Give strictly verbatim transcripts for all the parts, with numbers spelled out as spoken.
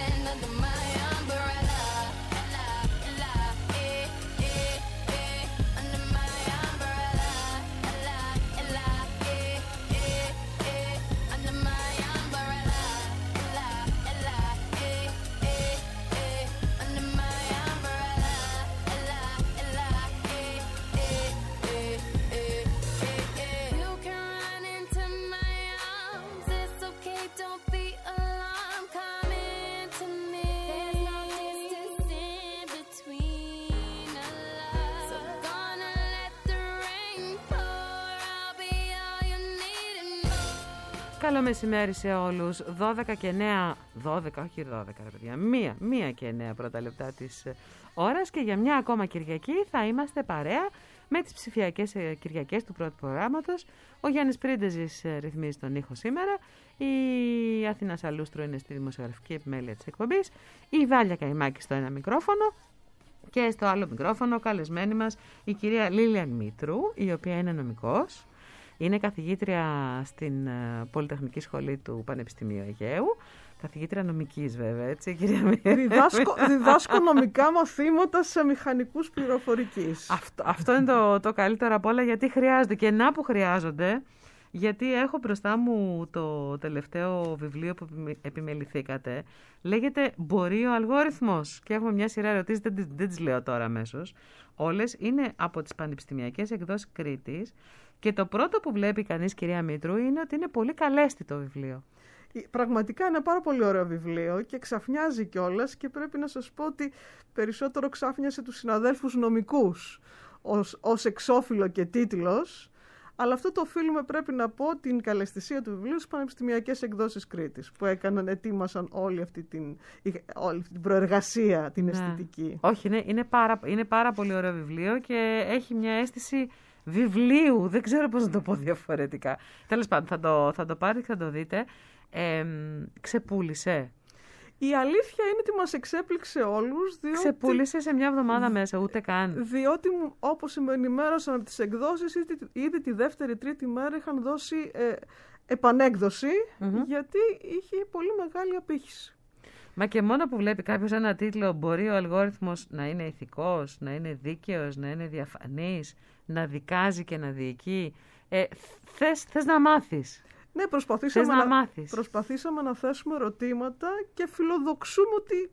Καλό μεσημέρι σε όλους. δώδεκα και εννέα, δώδεκα, όχι δώδεκα ρε παιδιά, μία, μία και εννέα πρώτα λεπτά της ώρας και για μια ακόμα Κυριακή θα είμαστε παρέα με τις ψηφιακές Κυριακές του πρώτου προγράμματος. Ο Γιάννης Πρίντεζης ρυθμίζει τον ήχο σήμερα, η Αθηνά Σαλούστρου είναι στη δημοσιογραφική επιμέλεια της εκπομπής, η Βάλια Καϊμάκη στο ένα μικρόφωνο και στο άλλο μικρόφωνο καλεσμένη μας η κυρία Λίλιαν Μήτρου, η οποία είναι νομικός. Είναι καθηγήτρια στην Πολυτεχνική Σχολή του Πανεπιστημίου Αιγαίου. Καθηγήτρια νομικής βέβαια, έτσι κυρία Μήτρου. Διδάσκω, διδάσκω νομικά μαθήματα σε μηχανικούς πληροφορικής. Αυτό, αυτό είναι το, το καλύτερο απ' όλα, γιατί χρειάζονται και να που χρειάζονται. Γιατί έχω μπροστά μου το τελευταίο βιβλίο που επιμεληθήκατε. Λέγεται «Μπορεί ο αλγόριθμος» και έχουμε μια σειρά ερωτήσεις, δεν, δεν τις λέω τώρα αμέσως. Όλες είναι από τις πανεπιστημιακές εκδόσεις Κρήτης. Και το πρώτο που βλέπει κανείς, κυρία Μήτρου, είναι ότι είναι πολύ καλέσθητο βιβλίο. Πραγματικά είναι πάρα πολύ ωραίο βιβλίο και ξαφνιάζει κιόλας, και πρέπει να σας πω ότι περισσότερο ξάφνιασε τους συναδέλφους νομικούς ως, ως εξώφυλλο και τίτλος. Αλλά αυτό το οφείλουμε, πρέπει να πω, την καλαισθησία του βιβλίου στις πανεπιστημιακές εκδόσεις Κρήτης, που έκαναν, ετοίμασαν όλη αυτή την, όλη την προεργασία, την αισθητική. Ναι. Όχι, είναι, είναι, πάρα, είναι πάρα πολύ ωραίο βιβλίο και έχει μια αίσθηση βιβλίου, δεν ξέρω πώς να το πω διαφορετικά. Τέλος πάντων, θα το, θα το πάρετε και θα το δείτε. Ε, ξεπούλησε. Η αλήθεια είναι ότι μας εξέπληξε όλους. Διότι... Ξεπούλησε σε μια εβδομάδα μέσα, ούτε καν. Διότι, όπως με ενημέρωσαν από τις εκδόσεις, ήδη, ήδη τη δεύτερη τρίτη μέρα είχαν δώσει ε, επανέκδοση, mm-hmm. γιατί είχε πολύ μεγάλη απήχηση. Μα και μόνο που βλέπει κάποιος ένα τίτλο, μπορεί ο αλγόριθμος να είναι ηθικός, να είναι δίκαιος, να είναι διαφανής, να δικάζει και να διοικεί. Ε, θες, θες να μάθεις. Ναι, προσπαθήσαμε να, να, προσπαθήσαμε να θέσουμε ερωτήματα και φιλοδοξούμε ότι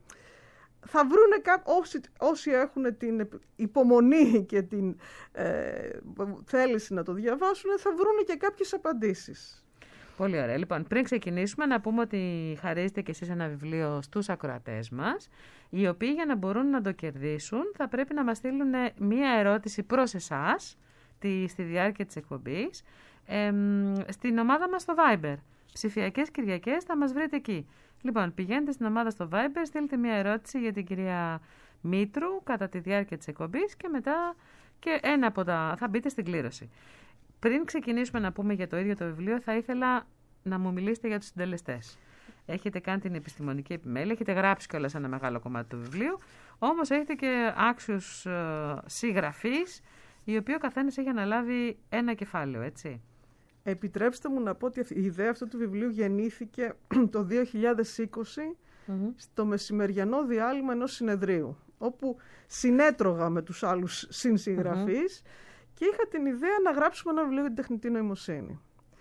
θα βρούνε κά... όσοι, όσοι έχουν την υπομονή και την ε, θέληση να το διαβάσουν, θα βρούνε και κάποιες απαντήσεις. Πολύ ωραία. Λοιπόν, πριν ξεκινήσουμε, να πούμε ότι χαρίζετε και εσείς ένα βιβλίο στους ακροατές μας, οι οποίοι για να μπορούν να το κερδίσουν θα πρέπει να μας στείλουν μία ερώτηση προς εσάς τη, στη διάρκεια της εκπομπής, ε, στην ομάδα μας στο Viber. Ψηφιακές Κυριακές, θα μας βρείτε εκεί. Λοιπόν, πηγαίνετε στην ομάδα στο Viber, στείλτε μία ερώτηση για την κυρία Μήτρου κατά τη διάρκεια της εκπομπής και μετά και ένα από τα... θα μπείτε στην κλήρωση. Πριν ξεκινήσουμε να πούμε για το ίδιο το βιβλίο, θα ήθελα να μου μιλήσετε για τους συντελεστές. Έχετε κάνει την επιστημονική επιμέλεια, έχετε γράψει κιόλας ένα μεγάλο κομμάτι του βιβλίου, όμως έχετε και άξιους ε, συγγραφείς, οι οποίοι ο καθένας έχει αναλάβει ένα κεφάλαιο, έτσι. Επιτρέψτε μου να πω ότι η ιδέα αυτού του βιβλίου γεννήθηκε το δύο χιλιάδες είκοσι mm-hmm. στο μεσημεριανό διάλειμμα ενός συνεδρίου, όπου συνέτρωγα με τους άλλους συνσυγγραφείς mm-hmm. και είχα την ιδέα να γράψουμε ένα βιβλίο για την τεχνητή νοημοσύνη.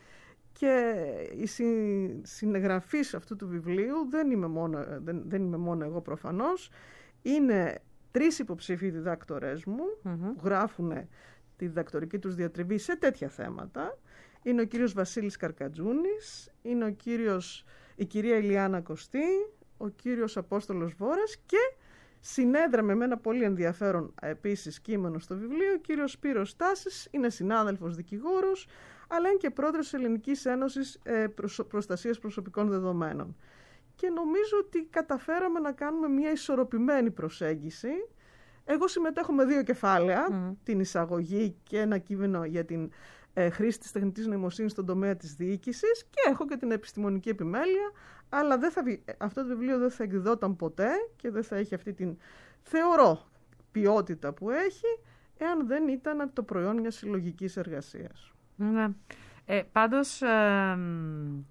Και η συνεγραφής αυτού του βιβλίου δεν είμαι μόνο, δεν, δεν είμαι μόνο εγώ προφανώς, είναι τρεις υποψήφοι διδάκτορές μου mm-hmm. που γράφουν τη διδακτορική τους διατριβή σε τέτοια θέματα. Είναι ο κύριος Βασίλης Καρκατζούνης, είναι ο κύριος, η κυρία Ηλιάνα Κωστή, ο κύριος Απόστολος Βόρας και συνέδραμε με ένα πολύ ενδιαφέρον επίσης κείμενο στο βιβλίο ο κύριος Σπύρος Στάσης, είναι συνάδελφος δικηγόρος, αλλά είναι και πρόεδρος της Ελληνικής Ένωσης Προστασίας Προσωπικών Δεδομένων. Και νομίζω ότι καταφέραμε να κάνουμε μια ισορροπημένη προσέγγιση. Εγώ συμμετέχω με δύο κεφάλαια, mm. την εισαγωγή και ένα κείμενο για την ε, χρήση της τεχνητής νοημοσύνης στον τομέα της διοίκησης και έχω και την επιστημονική επιμέλεια, αλλά δεν θα, αυτό το βιβλίο δεν θα εκδιδόταν ποτέ και δεν θα έχει αυτή την, θεωρώ, ποιότητα που έχει, εάν δεν ήταν το προϊόν μιας συλλογικής εργασίας. Ναι. Ε, πάντως, ε,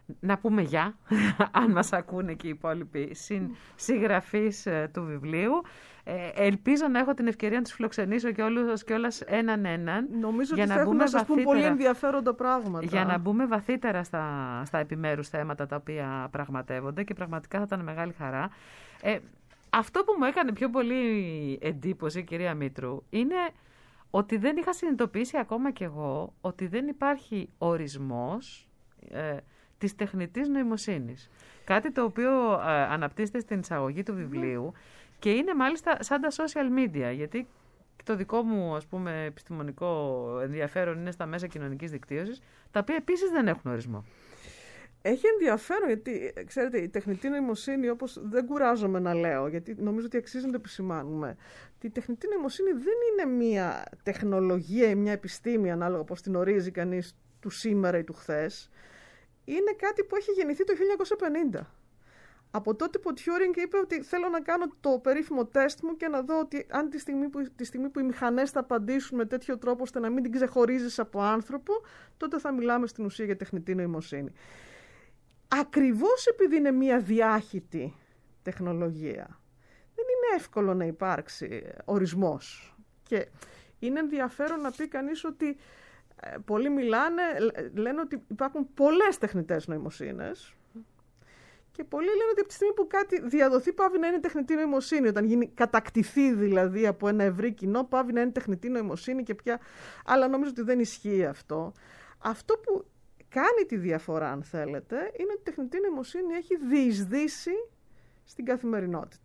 να πούμε γεια, αν μας ακούνε και οι υπόλοιποι συγγραφείς του βιβλίου. Ε, ελπίζω να έχω την ευκαιρία να τους φιλοξενήσω και όλους και όλας έναν έναν. Νομίζω για ότι να θα έχουν να σας πούν πολύ ενδιαφέροντα πράγματα. Για να μπούμε βαθύτερα στα, στα επιμέρους θέματα τα οποία πραγματεύονται και πραγματικά θα ήταν μεγάλη χαρά. Ε, αυτό που μου έκανε πιο πολύ εντύπωση, κυρία Μήτρου, είναι ότι δεν είχα συνειδητοποιήσει ακόμα κι εγώ ότι δεν υπάρχει ορισμός ε, της τεχνητής νοημοσύνης. Κάτι το οποίο ε, αναπτύσσεται στην εισαγωγή του βιβλίου και είναι μάλιστα σαν τα social media, γιατί το δικό μου, ας πούμε, επιστημονικό ενδιαφέρον είναι στα μέσα κοινωνικής δικτύωσης, τα οποία επίσης δεν έχουν ορισμό. Έχει ενδιαφέρον, γιατί, ξέρετε, η τεχνητή νοημοσύνη, όπως δεν κουράζομαι να λέω, γιατί νομίζω ότι αξίζει να το επισημάνουμε, η τεχνητή νοημοσύνη δεν είναι μια τεχνολογία ή μια επιστήμη, ανάλογα πώς την ορίζει κανείς, του σήμερα ή του χθες. Είναι κάτι που έχει γεννηθεί το χίλια εννιακόσια πενήντα. Από τότε που ο Τιούρινγκ είπε ότι θέλω να κάνω το περίφημο τεστ μου και να δω ότι αν τη στιγμή που, τη στιγμή που οι μηχανές θα απαντήσουν με τέτοιο τρόπο ώστε να μην την ξεχωρίζεις από άνθρωπο, τότε θα μιλάμε στην ουσία για τεχνητή νοημοσύνη. Ακριβώς επειδή είναι μια διάχυτη τεχνολογία, δεν είναι εύκολο να υπάρξει ορισμός. Και είναι ενδιαφέρον να πει κανείς ότι ε, πολλοί μιλάνε, λένε ότι υπάρχουν πολλές τεχνητές νοημοσύνες και πολλοί λένε ότι από τη στιγμή που κάτι διαδοθεί πάβει να είναι τεχνητή νοημοσύνη. Όταν γίνει, κατακτηθεί δηλαδή από ένα ευρύ κοινό, πάβει να είναι τεχνητή νοημοσύνη και πια... Αλλά νομίζω ότι δεν ισχύει αυτό. Αυτό που κάνει τη διαφορά, αν θέλετε, είναι ότι η τεχνητή νοημοσύνη έχει διεισδύσει στην καθημερινότητα.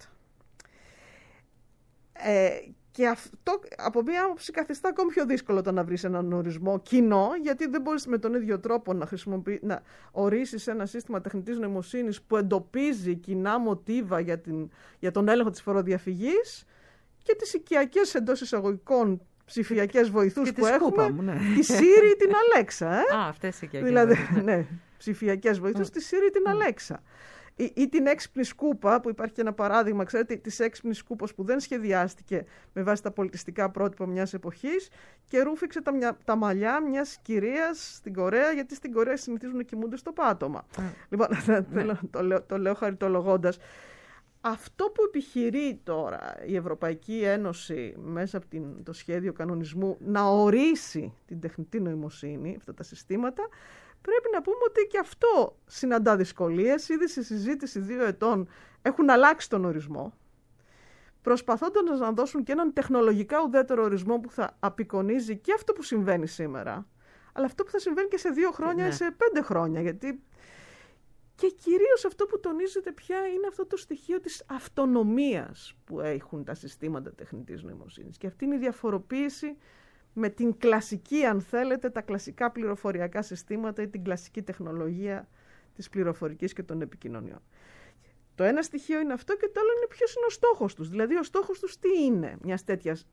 Ε, και αυτό από μία άποψη καθιστά ακόμη πιο δύσκολο το να βρεις έναν ορισμό κοινό, γιατί δεν μπορείς με τον ίδιο τρόπο να, να ορίσεις ένα σύστημα τεχνητής νοημοσύνης που εντοπίζει κοινά μοτίβα για, την, για τον έλεγχο της φοροδιαφυγής και τις οικιακές εντός εισαγωγικών ψηφιακές βοηθούς που έχουμε, μου, ναι. τη Siri ή την Alexa. Ε? Α, αυτές οι οικιακές δηλαδή, βοηθούς. Ναι, ψηφιακές βοηθούς, τη Siri ή την Alexa. Ή, ή την έξυπνη σκούπα, που υπάρχει και ένα παράδειγμα, ξέρετε, της έξυπνης σκούπας που δεν σχεδιάστηκε με βάση τα πολιτιστικά πρότυπα μιας εποχής και ρούφηξε τα, μια, τα μαλλιά μιας κυρίας στην Κορέα, γιατί στην Κορέα συνηθίζουν να κοιμούνται στο πάτωμα. Mm. Λοιπόν, mm. το, λέω, το λέω χαριτολογώντας. Αυτό που επιχειρεί τώρα η Ευρωπαϊκή Ένωση μέσα από την, το σχέδιο κανονισμού να ορίσει την τεχνητή νοημοσύνη, αυτά τα συστήματα, πρέπει να πούμε ότι και αυτό συναντά δυσκολίες. Ήδη στη συζήτηση δύο ετών έχουν αλλάξει τον ορισμό, προσπαθώντας να δώσουν και έναν τεχνολογικά ουδέτερο ορισμό που θα απεικονίζει και αυτό που συμβαίνει σήμερα, αλλά αυτό που θα συμβαίνει και σε δύο χρόνια ή ναι. σε πέντε χρόνια, γιατί... Και κυρίως αυτό που τονίζεται πια είναι αυτό το στοιχείο της αυτονομίας που έχουν τα συστήματα τεχνητής νοημοσύνης. Και αυτή είναι η διαφοροποίηση με την κλασική, αν θέλετε, τα κλασικά πληροφοριακά συστήματα ή την κλασική τεχνολογία της πληροφορικής και των επικοινωνιών. Το ένα στοιχείο είναι αυτό και το άλλο είναι ποιος είναι ο στόχος τους. Δηλαδή ο στόχος τους τι είναι μιας τέτοιας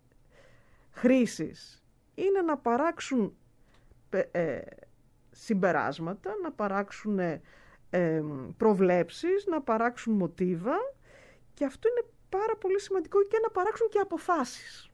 χρήσης. Είναι να παράξουν ε, συμπεράσματα, να παράξουν... Ε, προβλέψεις, να παράξουν μοτίβα και αυτό είναι πάρα πολύ σημαντικό και να παράξουν και αποφάσεις.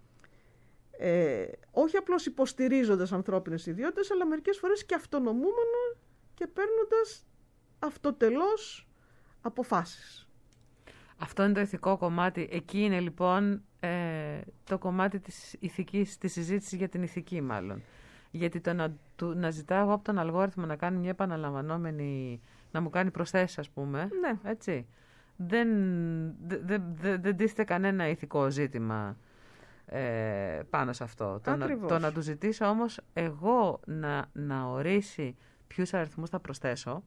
Ε, όχι απλώς υποστηρίζοντας ανθρώπινες ιδιότητες, αλλά μερικές φορές και αυτονομούμενα και παίρνοντας αυτοτελώς αποφάσεις. Αυτό είναι το ηθικό κομμάτι. Εκεί είναι λοιπόν ε, το κομμάτι της ηθικής, της συζήτησης για την ηθική μάλλον. Γιατί το να, του, να ζητάω εγώ από τον αλγόριθμο να κάνει μια επαναλαμβανόμενη, να μου κάνει προσθέσεις, ας πούμε, ναι. έτσι, δεν, δε, δε, δε, δεν τίθεται κανένα ηθικό ζήτημα ε, πάνω σε αυτό. Το να, το να του ζητήσω όμως εγώ να, να ορίσει ποιους αριθμούς θα προσθέσω,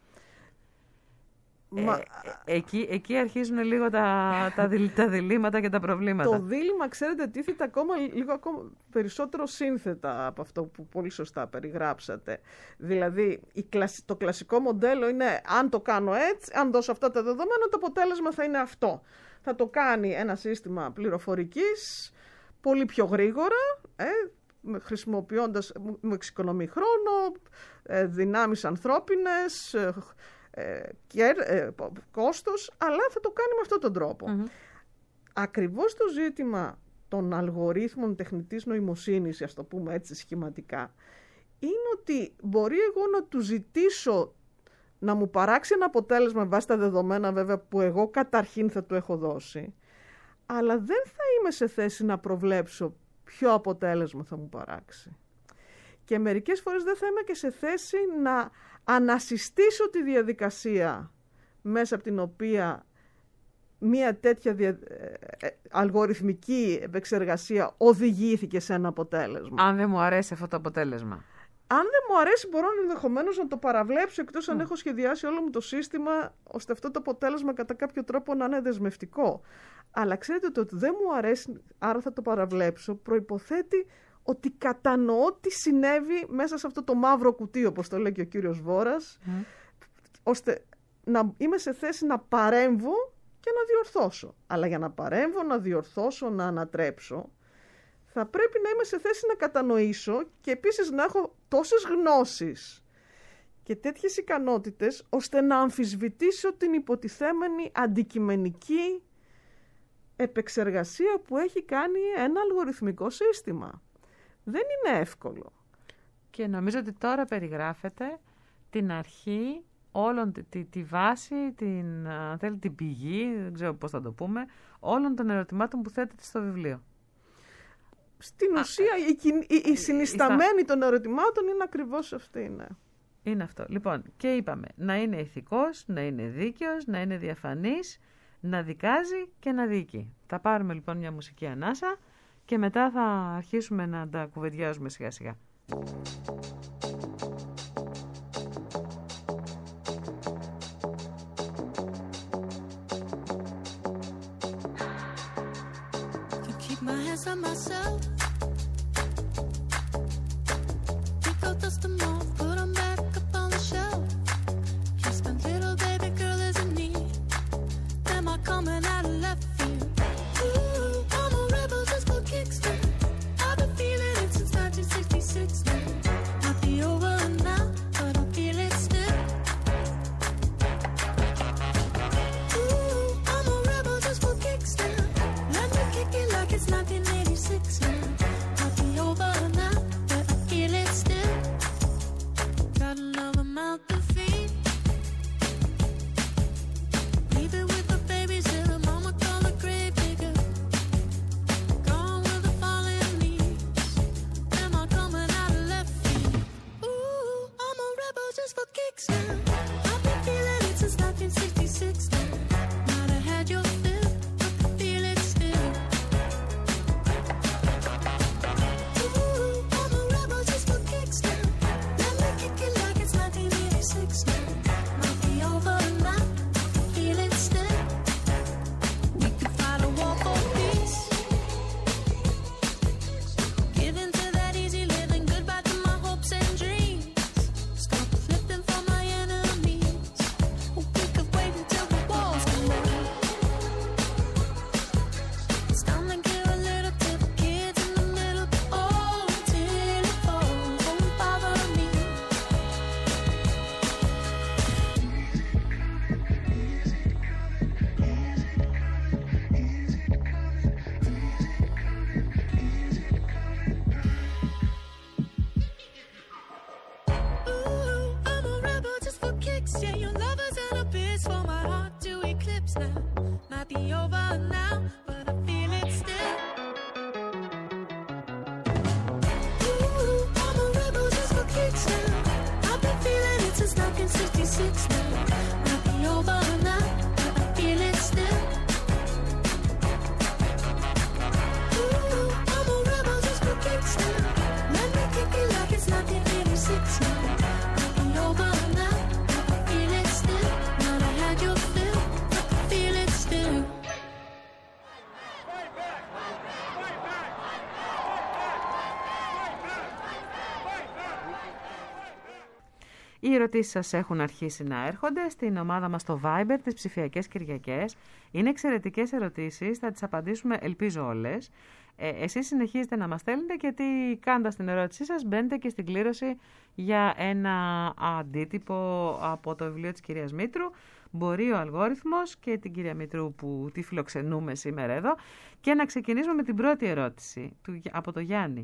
Μα... Ε, εκεί, εκεί αρχίζουν λίγο τα, τα, δι, τα διλήμματα και τα προβλήματα. Το δίλημμα, ξέρετε, τίθεται ακόμα λίγο ακόμα περισσότερο σύνθετα από αυτό που πολύ σωστά περιγράψατε. Δηλαδή, η, το κλασικό μοντέλο είναι αν το κάνω έτσι, αν δώσω αυτά τα δεδομένα, το αποτέλεσμα θα είναι αυτό. Θα το κάνει ένα σύστημα πληροφορικής πολύ πιο γρήγορα, ε, χρησιμοποιώντας, μου εξοικονομεί χρόνο, ε, δυνάμεις ανθρώπινες, ε, και ε, κόστος, αλλά θα το κάνει με αυτόν τον τρόπο. Mm-hmm. Ακριβώς το ζήτημα των αλγορίθμων τεχνητής νοημοσύνης, ας το πούμε έτσι σχηματικά, είναι ότι μπορεί εγώ να του ζητήσω να μου παράξει ένα αποτέλεσμα βάσει τα δεδομένα βέβαια που εγώ καταρχήν θα του έχω δώσει, αλλά δεν θα είμαι σε θέση να προβλέψω ποιο αποτέλεσμα θα μου παράξει. Και μερικές φορές δεν θα είμαι και σε θέση να ανασυστήσω τη διαδικασία μέσα από την οποία μία τέτοια δια... αλγοριθμική επεξεργασία οδηγήθηκε σε ένα αποτέλεσμα. Αν δεν μου αρέσει αυτό το αποτέλεσμα. Αν δεν μου αρέσει, μπορώ ενδεχομένως να το παραβλέψω, εκτός αν mm. έχω σχεδιάσει όλο μου το σύστημα, ώστε αυτό το αποτέλεσμα κατά κάποιο τρόπο να είναι δεσμευτικό. Αλλά ξέρετε ότι, ότι δεν μου αρέσει, άρα θα το παραβλέψω, προϋποθέτει ότι κατανοώ τι συνέβη μέσα σε αυτό το μαύρο κουτί, όπως το λέει και ο κύριος Βόρας, mm. ώστε να είμαι σε θέση να παρέμβω και να διορθώσω. Αλλά για να παρέμβω, να διορθώσω, να ανατρέψω, θα πρέπει να είμαι σε θέση να κατανοήσω και επίσης να έχω τόσες γνώσεις και τέτοιες ικανότητες, ώστε να αμφισβητήσω την υποτιθέμενη αντικειμενική επεξεργασία που έχει κάνει ένα αλγοριθμικό σύστημα. Δεν είναι εύκολο. Και νομίζω ότι τώρα περιγράφεται την αρχή όλων, τη, τη βάση, την, αν θέλει, την πηγή, δεν ξέρω πώς θα το πούμε, όλων των ερωτημάτων που θέτεται στο βιβλίο. Στην ουσία, Α, η, η, η συνισταμένη η, των ερωτημάτων είναι ακριβώς αυτή. Ναι. Είναι αυτό. Λοιπόν, και είπαμε, να είναι ηθικός, να είναι δίκαιος, να είναι διαφανής, να δικάζει και να δίκει. Θα πάρουμε λοιπόν μια μουσική ανάσα και μετά θα αρχίσουμε να τα κουβεντιάζουμε σιγά σιγά. Οι ερωτήσεις σας έχουν αρχίσει να έρχονται στην ομάδα μας στο Viber τις ψηφιακές Κυριακές. Είναι εξαιρετικές ερωτήσεις, θα τις απαντήσουμε ελπίζω όλες. Ε, εσείς συνεχίζετε να μας στέλνετε και τι κάνοντας την ερώτησή σας μπαίνετε και στην κλήρωση για ένα αντίτυπο από το βιβλίο της κυρίας Μήτρου. Μπορεί ο αλγόριθμος και την κυρία Μήτρου που τη φιλοξενούμε σήμερα εδώ. Και να ξεκινήσουμε με την πρώτη ερώτηση του, από το Γιάννη.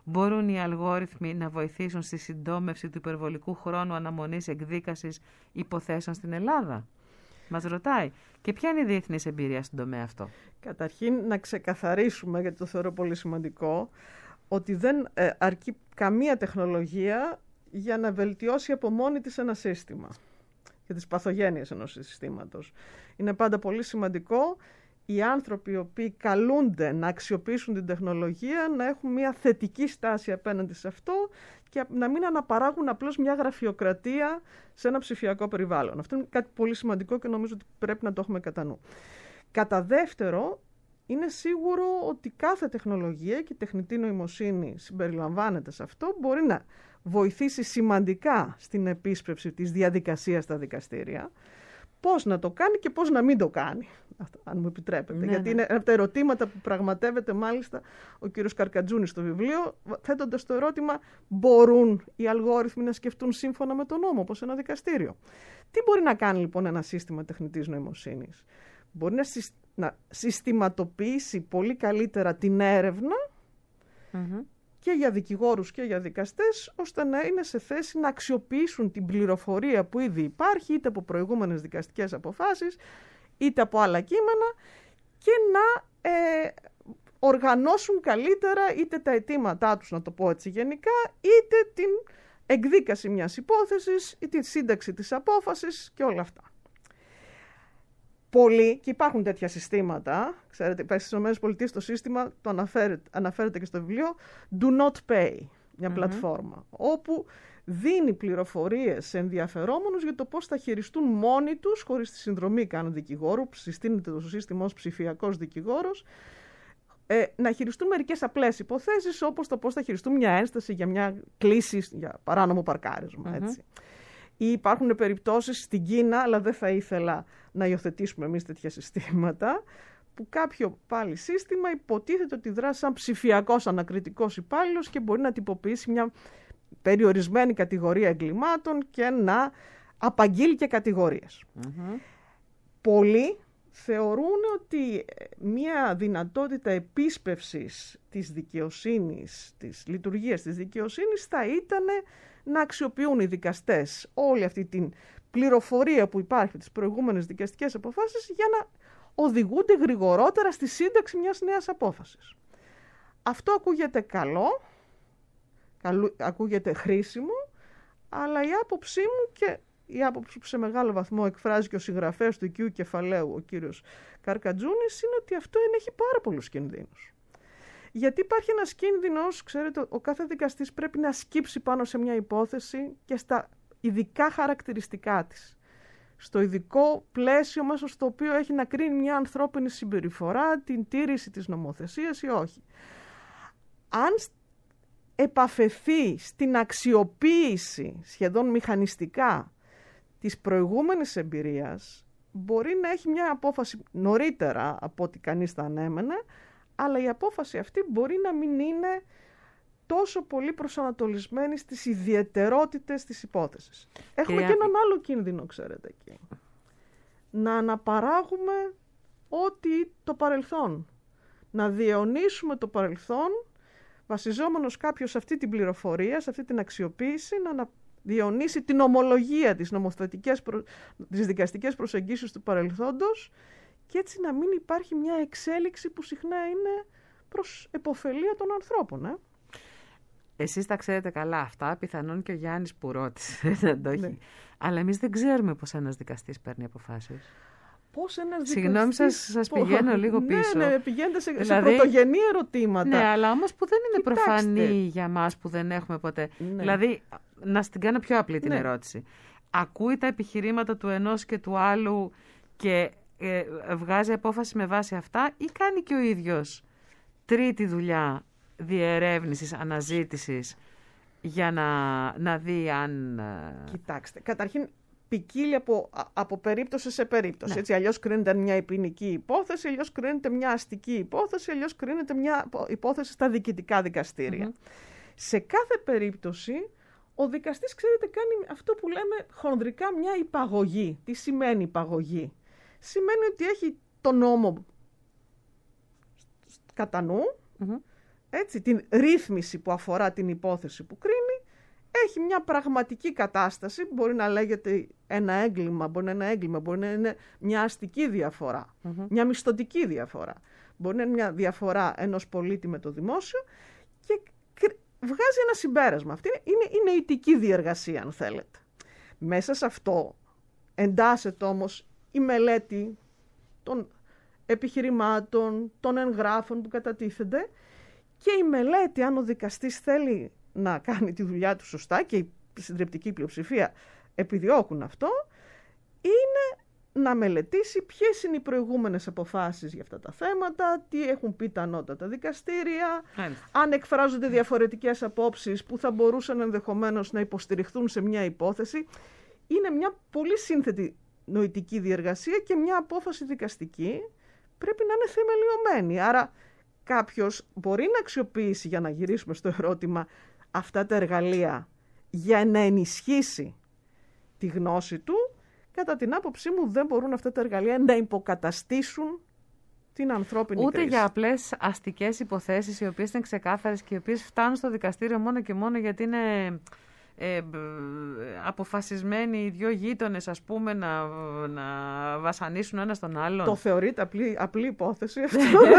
Μπορούν οι αλγόριθμοι να βοηθήσουν στη συντόμευση του υπερβολικού χρόνου αναμονής εκδίκασης υποθέσεων στην Ελλάδα? Μας ρωτάει. Και ποια είναι η διεθνής εμπειρία στον τομέα αυτό? Καταρχήν να ξεκαθαρίσουμε, γιατί το θεωρώ πολύ σημαντικό, ότι δεν ε, αρκεί καμία τεχνολογία για να βελτιώσει από μόνη της ένα σύστημα και τις παθογένειες ενός συστήματος. Είναι πάντα πολύ σημαντικό οι άνθρωποι οι οποίοι καλούνται να αξιοποιήσουν την τεχνολογία να έχουν μια θετική στάση απέναντι σε αυτό και να μην αναπαράγουν απλώς μια γραφειοκρατία σε ένα ψηφιακό περιβάλλον. Αυτό είναι κάτι πολύ σημαντικό και νομίζω ότι πρέπει να το έχουμε κατά νου. Κατά δεύτερο, είναι σίγουρο ότι κάθε τεχνολογία και η τεχνητή νοημοσύνη συμπεριλαμβάνεται σε αυτό, μπορεί να βοηθήσει σημαντικά στην επίσπευση της διαδικασίας στα δικαστήρια. Πώς να το κάνει και πώς να μην το κάνει, αν μου επιτρέπετε. Ναι, γιατί ναι. είναι ένα από τα ερωτήματα που πραγματεύεται μάλιστα ο κύριος Καρκατζούνης στο βιβλίο, θέτοντας το ερώτημα, μπορούν οι αλγόριθμοι να σκεφτούν σύμφωνα με τον νόμο, όπως ένα δικαστήριο? Τι μπορεί να κάνει λοιπόν ένα σύστημα τεχνητής νοημοσύνης? Μπορεί να, συ, να συστηματοποιήσει πολύ καλύτερα την έρευνα mm-hmm. και για δικηγόρους και για δικαστές, ώστε να είναι σε θέση να αξιοποιήσουν την πληροφορία που ήδη υπάρχει, είτε από προηγούμενες δικαστικές αποφάσεις, είτε από άλλα κείμενα, και να ε, οργανώσουν καλύτερα είτε τα αιτήματά τους, να το πω έτσι γενικά, είτε την εκδίκαση μιας υπόθεσης, είτε τη σύνταξη της απόφασης και όλα αυτά. Πολλοί, και υπάρχουν τέτοια συστήματα, ξέρετε, στις ΗΠΑ το σύστημα, το αναφέρεται, αναφέρεται και στο βιβλίο, Do Not Pay, μια mm-hmm. πλατφόρμα, όπου δίνει πληροφορίες σε ενδιαφερόμενους για το πώς θα χειριστούν μόνοι τους, χωρίς τη συνδρομή καν δικηγόρου, που συστήνεται το σύστημα ως ψηφιακός δικηγόρος, ε, να χειριστούν μερικές απλές υποθέσεις, όπως το πώς θα χειριστούν μια ένσταση για μια κλήση για παράνομο παρκάρισμα, mm-hmm. έτσι. Ή υπάρχουν περιπτώσεις στην Κίνα, αλλά δεν θα ήθελα να υιοθετήσουμε εμείς τέτοια συστήματα, που κάποιο πάλι σύστημα υποτίθεται ότι δράσει σαν ψηφιακός ανακριτικός υπάλληλος και μπορεί να τυποποιήσει μια περιορισμένη κατηγορία εγκλημάτων και να απαγγείλει και κατηγορίες. Mm-hmm. Πολλοί θεωρούν ότι μια δυνατότητα επίσπευσης της δικαιοσύνης, της λειτουργίας της δικαιοσύνης, θα ήταν να αξιοποιούν οι δικαστές όλη αυτή την πληροφορία που υπάρχει τις προηγούμενες δικαστικές αποφάσεις για να οδηγούνται γρηγορότερα στη σύνταξη μιας νέας απόφασης. Αυτό ακούγεται καλό, ακούγεται χρήσιμο, αλλά η άποψή μου και η άποψη που σε μεγάλο βαθμό εκφράζει και ο συγγραφέας του οικείου κεφαλαίου, ο κύριος Καρκατζούνης, είναι ότι αυτό έχει πάρα πολλούς κινδύνους. Γιατί υπάρχει ένας κίνδυνος, ξέρετε, ο κάθε δικαστής πρέπει να σκύψει πάνω σε μια υπόθεση και στα ειδικά χαρακτηριστικά της. Στο ειδικό πλαίσιο μέσα στο οποίο έχει να κρίνει μια ανθρώπινη συμπεριφορά, την τήρηση της νομοθεσίας ή όχι. Αν επαφεθεί στην αξιοποίηση σχεδόν μηχανιστικά της προηγούμενης εμπειρίας, μπορεί να έχει μια απόφαση νωρίτερα από ό,τι κανείς θα ανέμενε, αλλά η απόφαση αυτή μπορεί να μην είναι τόσο πολύ προσανατολισμένη στις ιδιαιτερότητες της υπόθεσης. Έχουμε και, και έναν άλλο κίνδυνο, ξέρετε, εκεί. Να αναπαράγουμε ό,τι το παρελθόν. Να διαιωνίσουμε το παρελθόν, βασιζόμενος κάποιος σε αυτή την πληροφορία, σε αυτή την αξιοποίηση, να διαιωνίσει την ομολογία της, νομοθετικές προ... τις δικαστικές προσεγγίσεις του παρελθόντος, και έτσι να μην υπάρχει μια εξέλιξη που συχνά είναι προς επωφελία των ανθρώπων. Ε? Εσείς τα ξέρετε καλά αυτά, πιθανόν και ο Γιάννης που ρώτησε δεν το έχει. Ναι. Αλλά εμείς δεν ξέρουμε πώς ένας δικαστής παίρνει αποφάσεις. Πώς ένας δικαστής... Συγγνώμη σας, σας πηγαίνω λίγο πίσω. Ναι, ναι, πηγαίνετε σε, δηλαδή... σε πρωτογενή ερωτήματα. Ναι, αλλά όμως που δεν είναι Κοιτάξτε. προφανή για μας που δεν έχουμε ποτέ. Ναι. Δηλαδή, να στην κάνω πιο απλή την ναι. ερώτηση. Ακούει τα επιχειρήματα του ενός και του άλλου και ε, βγάζει απόφαση με βάση αυτά, ή κάνει και ο ίδιος τρίτη δουλειά διερεύνησης, αναζήτησης, για να, να δει αν... Κοιτάξτε, καταρχήν ποικίλει από, από περίπτωση σε περίπτωση. Ναι. Έτσι, αλλιώς κρίνεται μια ποινική υπόθεση, αλλιώς κρίνεται μια αστική υπόθεση, αλλιώς κρίνεται μια υπόθεση στα διοικητικά δικαστήρια. Mm-hmm. Σε κάθε περίπτωση, ο δικαστής, ξέρετε, κάνει αυτό που λέμε χονδρικά μια υπαγωγή. Τι σημαίνει υπαγωγή? Σημαίνει ότι έχει τον νόμο κατά νου, mm-hmm. έτσι, την ρύθμιση που αφορά την υπόθεση που κρίνει, έχει μια πραγματική κατάσταση που μπορεί να λέγεται ένα έγκλημα, μπορεί να είναι ένα έγκλημα, μπορεί να είναι μια αστική διαφορά, mm-hmm. μια μισθωτική διαφορά. Μπορεί να είναι μια διαφορά ενός πολίτη με το δημόσιο και βγάζει ένα συμπέρασμα. Αυτή είναι, είναι ητική διεργασία, αν θέλετε. Μέσα σε αυτό εντάσσεται όμως η μελέτη των επιχειρημάτων, των εγγράφων που κατατίθενται και η μελέτη, αν ο δικαστής θέλει να κάνει τη δουλειά του σωστά, και η συντριπτική πλειοψηφία επιδιώκουν αυτό, είναι να μελετήσει ποιες είναι οι προηγούμενες αποφάσεις για αυτά τα θέματα, τι έχουν πει τα ανώτατα δικαστήρια, Άλυτα. αν εκφράζονται διαφορετικές απόψεις που θα μπορούσαν ενδεχομένως να υποστηριχθούν σε μια υπόθεση. Είναι μια πολύ σύνθετη νοητική διεργασία και μια απόφαση δικαστική πρέπει να είναι θεμελιωμένη. Άρα κάποιος μπορεί να αξιοποιήσει, για να γυρίσουμε στο ερώτημα, αυτά τα εργαλεία για να ενισχύσει τη γνώση του. Κατά την άποψή μου δεν μπορούν αυτά τα εργαλεία να υποκαταστήσουν την ανθρώπινη Ούτε κρίση. για απλές αστικές υποθέσεις οι οποίες είναι ξεκάθαρες και οι οποίες φτάνουν στο δικαστήριο μόνο και μόνο γιατί είναι ε, αποφασισμένοι οι δυο γείτονες, ας πούμε, να, να βασανίσουν ένα τον άλλον. Το θεωρείτε απλή, απλή υπόθεση αυτό.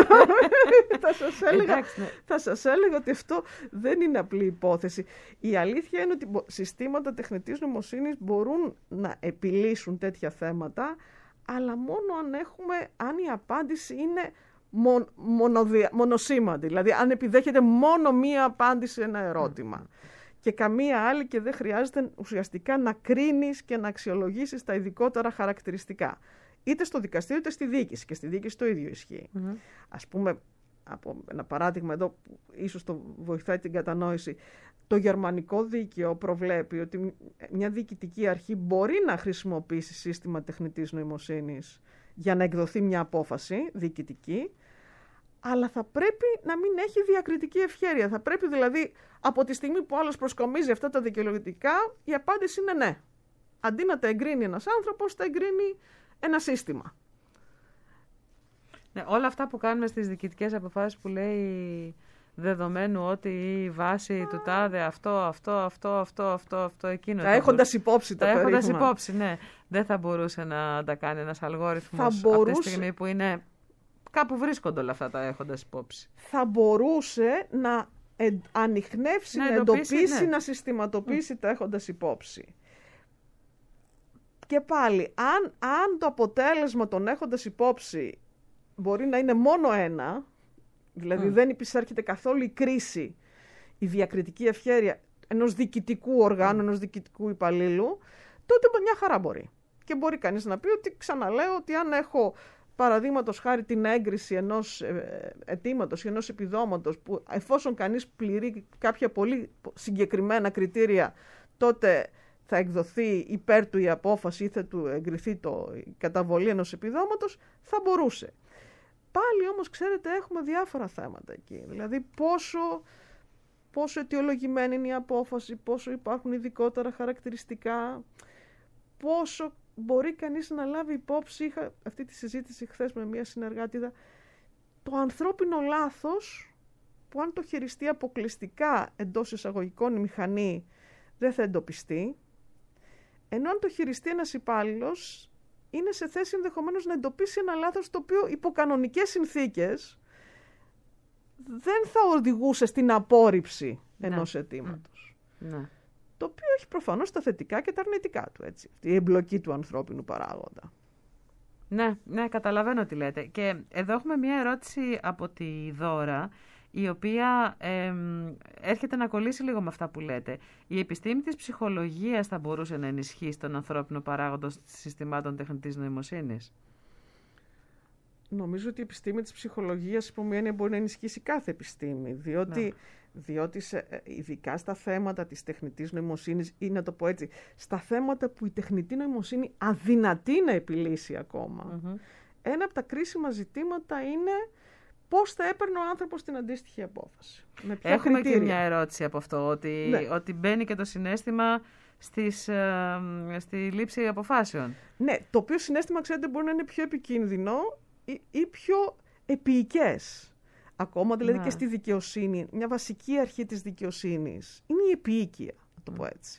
θα, σας έλεγα, Εντάξει, ναι. θα σας έλεγα ότι αυτό δεν είναι απλή υπόθεση. Η αλήθεια είναι ότι συστήματα τεχνητής νοημοσύνης μπορούν να επιλύσουν τέτοια θέματα, αλλά μόνο αν, έχουμε, αν η απάντηση είναι μον, μονοδια, μονοσήμαντη. Δηλαδή αν επιδέχεται μόνο μία απάντηση σε ένα ερώτημα. Mm. Και καμία άλλη και δεν χρειάζεται ουσιαστικά να κρίνεις και να αξιολογήσεις τα ειδικότερα χαρακτηριστικά. Είτε στο δικαστήριο είτε στη διοίκηση. Και στη διοίκηση το ίδιο ισχύει. Mm-hmm. Ας πούμε, από ένα παράδειγμα εδώ που ίσως το βοηθάει την κατανόηση, το γερμανικό δίκαιο προβλέπει ότι μια διοικητική αρχή μπορεί να χρησιμοποιήσει σύστημα τεχνητής νοημοσύνης για να εκδοθεί μια απόφαση διοικητική, αλλά θα πρέπει να μην έχει διακριτική ευχέρεια. Θα πρέπει δηλαδή από τη στιγμή που άλλος προσκομίζει αυτά τα δικαιολογητικά, η απάντηση είναι ναι. Αντί να τα εγκρίνει ένας άνθρωπος, τα εγκρίνει ένα σύστημα. Ναι, όλα αυτά που κάνουμε στις διοικητικές αποφάσεις που λέει δεδομένου ότι η βάση Α. του τάδε αυτό, αυτό, αυτό, αυτό, αυτό, αυτό, εκείνο. Τα έχοντας υπόψη τα, τα έχοντας υπόψη, ναι. Δεν θα μπορούσε να τα κάνει ένας αλγόριθμος μπορούσε... από τη στιγμή που είναι... Κάπου βρίσκονται όλα αυτά τα έχοντας υπόψη. Θα μπορούσε να ε, ανιχνεύσει, να, να εντοπίσει, εντοπίσει ναι. να συστηματοποιήσει mm. τα έχοντας υπόψη. Και πάλι, αν, αν το αποτέλεσμα των έχοντας υπόψη μπορεί να είναι μόνο ένα, δηλαδή mm. δεν υπησέρχεται καθόλου η κρίση, η διακριτική ευχέρεια ενός διοικητικού οργάνου, mm. ενός διοικητικού υπαλλήλου, τότε μια χαρά μπορεί. Και μπορεί κανείς να πει ότι, ξαναλέω, ότι αν έχω... παραδείγματος χάρη την έγκριση ενός αιτήματος ή ενός επιδόματος που εφόσον κανείς πληρεί κάποια πολύ συγκεκριμένα κριτήρια, τότε θα εκδοθεί υπέρ του η απόφαση ή θα του εγκριθεί το, η καταβολή ενός επιδόματος, θα μπορούσε. Πάλι όμως, ξέρετε, έχουμε διάφορα θέματα εκεί. Δηλαδή πόσο, πόσο αιτιολογημένη είναι η απόφαση, πόσο υπάρχουν ειδικότερα χαρακτηριστικά, πόσο μπορεί κανείς να λάβει υπόψη. Είχα αυτή τη συζήτηση χθες με μια συνεργάτηδα. Το ανθρώπινο λάθος που αν το χειριστεί αποκλειστικά εντός εισαγωγικών η μηχανή δεν θα εντοπιστεί, ενώ αν το χειριστεί ένας υπάλληλος είναι σε θέση ενδεχομένως να εντοπίσει ένα λάθος το οποίο υπό κανονικές συνθήκες δεν θα οδηγούσε στην απόρριψη ενός ναι. αιτήματος. Ναι. Το οποίο έχει προφανώς τα θετικά και τα αρνητικά του, έτσι, η εμπλοκή του ανθρώπινου παράγοντα. Ναι, ναι, καταλαβαίνω τι λέτε. Και εδώ έχουμε μια ερώτηση από τη Δώρα, η οποία ε, έρχεται να κολλήσει λίγο με αυτά που λέτε. Η επιστήμη της ψυχολογίας θα μπορούσε να ενισχύσει τον ανθρώπινο παράγοντα συστημάτων τεχνητής νοημοσύνης? Νομίζω ότι η επιστήμη της ψυχολογίας, υπό μία έννοια, μπορεί να ενισχύσει κάθε επιστήμη, διότι... Ναι. Διότι σε, ειδικά στα θέματα της τεχνητής νοημοσύνης, ή να το πω έτσι, στα θέματα που η τεχνητή νοημοσύνη αδυνατεί να επιλύσει ακόμα, mm-hmm. ένα από τα κρίσιμα ζητήματα είναι πώς θα έπαιρνε ο άνθρωπος την αντίστοιχη απόφαση. Με ποια Έχουμε κριτήρια. Και μια ερώτηση από αυτό, ότι, ναι. ότι μπαίνει και το συναίσθημα στις, ε, στη λήψη αποφάσεων. Ναι, το οποίο συναίσθημα, ξέρετε, μπορεί να είναι πιο επικίνδυνο ή, ή πιο επίοικες. Ακόμα δηλαδή ναι. και στη δικαιοσύνη, μια βασική αρχή της δικαιοσύνης είναι η επίοικια, να το πω έτσι.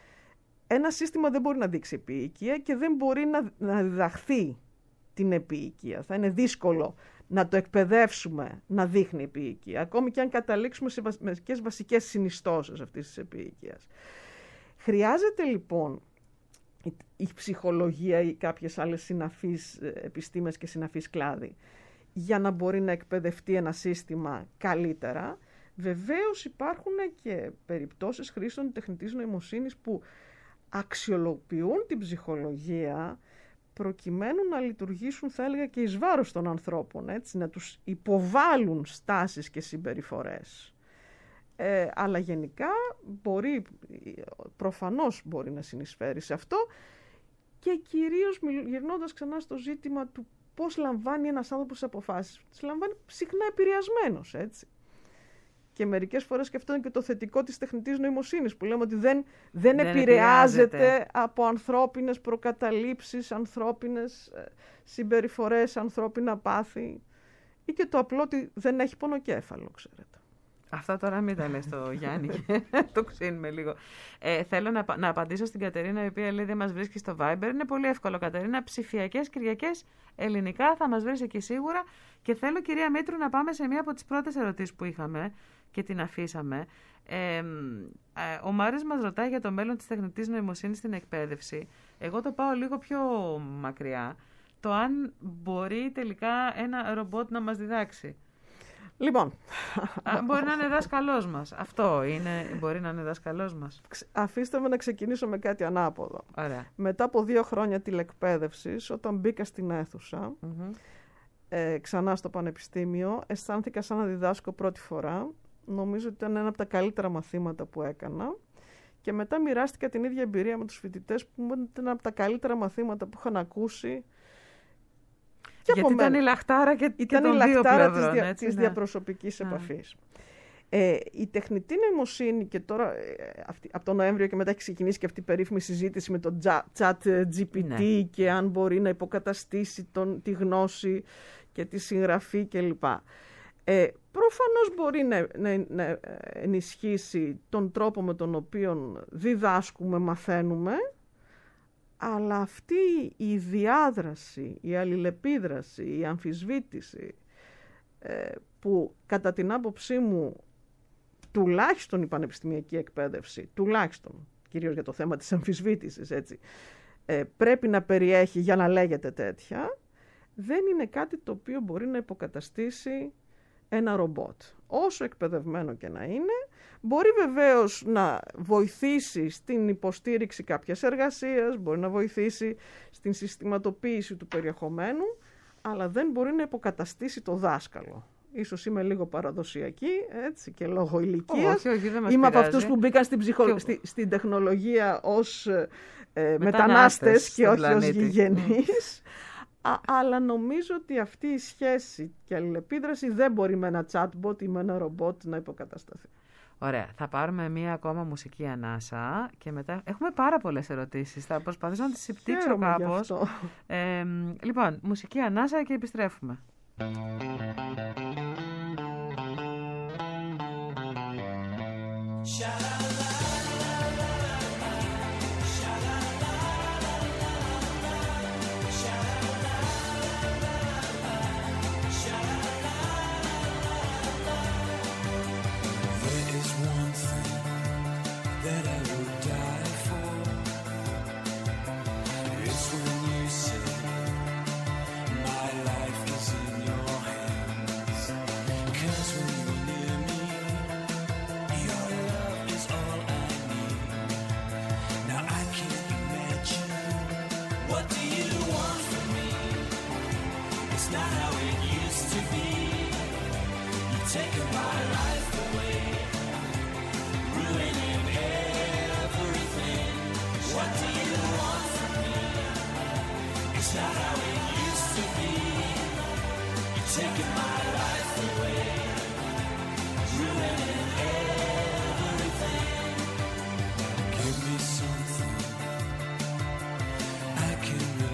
Ένα σύστημα δεν μπορεί να δείξει επίοικια και δεν μπορεί να, να διδαχθεί την επίοικια. Θα είναι δύσκολο να το εκπαιδεύσουμε να δείχνει επίοικια, ακόμη και αν καταλήξουμε σε βασικές, βασικές συνιστώσεις αυτής της επίοικιας. Χρειάζεται λοιπόν η, η ψυχολογία ή κάποιες άλλες συναφείς επιστήμες και συναφείς κλάδοι για να μπορεί να εκπαιδευτεί ένα σύστημα καλύτερα. Βεβαίως υπάρχουν και περιπτώσεις χρήσεων τεχνητής νοημοσύνης που αξιολογούν την ψυχολογία προκειμένου να λειτουργήσουν, θα έλεγα, και εις βάρος των ανθρώπων, έτσι, να τους υποβάλουν στάσεις και συμπεριφορές. Ε, αλλά γενικά μπορεί, προφανώς μπορεί να συνεισφέρει σε αυτό και κυρίως γυρνώντας ξανά στο ζήτημα του πώς λαμβάνει ένας άνθρωπος αποφάσεις. Τις λαμβάνει συχνά επηρεασμένος, έτσι. Και μερικές φορές, και αυτό είναι και το θετικό της τεχνητής νοημοσύνης, που λέμε ότι δεν, δεν, δεν επηρεάζεται, επηρεάζεται από ανθρώπινες προκαταλήψεις, ανθρώπινες συμπεριφορές, ανθρώπινα πάθη, ή και το απλό ότι δεν έχει πονοκέφαλο, ξέρετε. Αυτά τώρα μην τα λες το Γιάννη, το ξύνουμε λίγο. Ε, θέλω να, να απαντήσω στην Κατερίνα, η οποία λέει δεν μας βρίσκει στο Viber. Είναι πολύ εύκολο, Κατερίνα. Ψηφιακές Κυριακές ελληνικά θα μας βρεις εκεί σίγουρα. Και θέλω, κυρία Μήτρου, να πάμε σε μία από τις πρώτες ερωτήσεις που είχαμε και την αφήσαμε. Ε, ε, ο Μάριος μας ρωτάει για το μέλλον της τεχνητής νοημοσύνης στην εκπαίδευση. Εγώ το πάω λίγο πιο μακριά. Το αν μπορεί τελικά ένα ρομπότ να μας διδάξει. Λοιπόν. Α, μπορεί να είναι δάσκαλός μας. Αυτό είναι, μπορεί να είναι δάσκαλός μας. Αφήστε με να ξεκινήσω με κάτι ανάποδο. Ωραία. Μετά από δύο χρόνια τηλεκπαίδευσης, όταν μπήκα στην αίθουσα, mm-hmm. ε, ξανά στο πανεπιστήμιο, αισθάνθηκα σαν να διδάσκω πρώτη φορά. Νομίζω ότι ήταν ένα από τα καλύτερα μαθήματα που έκανα. Και μετά μοιράστηκα την ίδια εμπειρία με τους φοιτητές, που ήταν ένα από τα καλύτερα μαθήματα που είχαν ακούσει. Και γιατί ήταν μένα. η λαχτάρα και, ήταν και των η λαχτάρα δύο πλευρών, της, δια, έτσι, της ναι. διαπροσωπικής ah. επαφής. Ε, η τεχνητή νοημοσύνη, και τώρα ε, αυτή, από τον Νοέμβριο και μετά έχει ξεκινήσει και αυτή η περίφημη συζήτηση με το chat τζι πι τι, ναι. και αν μπορεί να υποκαταστήσει τον, τη γνώση και τη συγγραφή κλπ. Ε, προφανώς μπορεί να, να, να ενισχύσει τον τρόπο με τον οποίο διδάσκουμε, μαθαίνουμε, αλλά αυτή η διάδραση, η αλληλεπίδραση, η αμφισβήτηση ε, που κατά την άποψή μου τουλάχιστον η πανεπιστημιακή εκπαίδευση, τουλάχιστον κυρίως για το θέμα της αμφισβήτησης, έτσι, ε, πρέπει να περιέχει για να λέγεται τέτοια, δεν είναι κάτι το οποίο μπορεί να υποκαταστήσει ένα ρομπότ. Όσο εκπαιδευμένο και να είναι, μπορεί βεβαίως να βοηθήσει στην υποστήριξη κάποιας εργασίας, μπορεί να βοηθήσει στην συστηματοποίηση του περιεχομένου, αλλά δεν μπορεί να υποκαταστήσει το δάσκαλο. Ίσως είμαι λίγο παραδοσιακή, έτσι, και λόγω ηλικίας. Όχι, όχι, δεν μας είμαι πειράζει. Από αυτούς που μπήκαν στην, ψυχο... και... στη... στην τεχνολογία ως ε, μετανάστες, μετανάστες και όχι ως γηγενείς. Α, αλλά νομίζω ότι αυτή η σχέση και αλληλεπίδραση δεν μπορεί με ένα chatbot ή με ένα ρομπότ να υποκατασταθεί. Ωραία. Θα πάρουμε μία ακόμα μουσική ανάσα και μετά έχουμε πάρα πολλές ερωτήσεις. Θα προσπαθήσω να τις συμπτύξω κάπως. Ε, λοιπόν, μουσική ανάσα και επιστρέφουμε.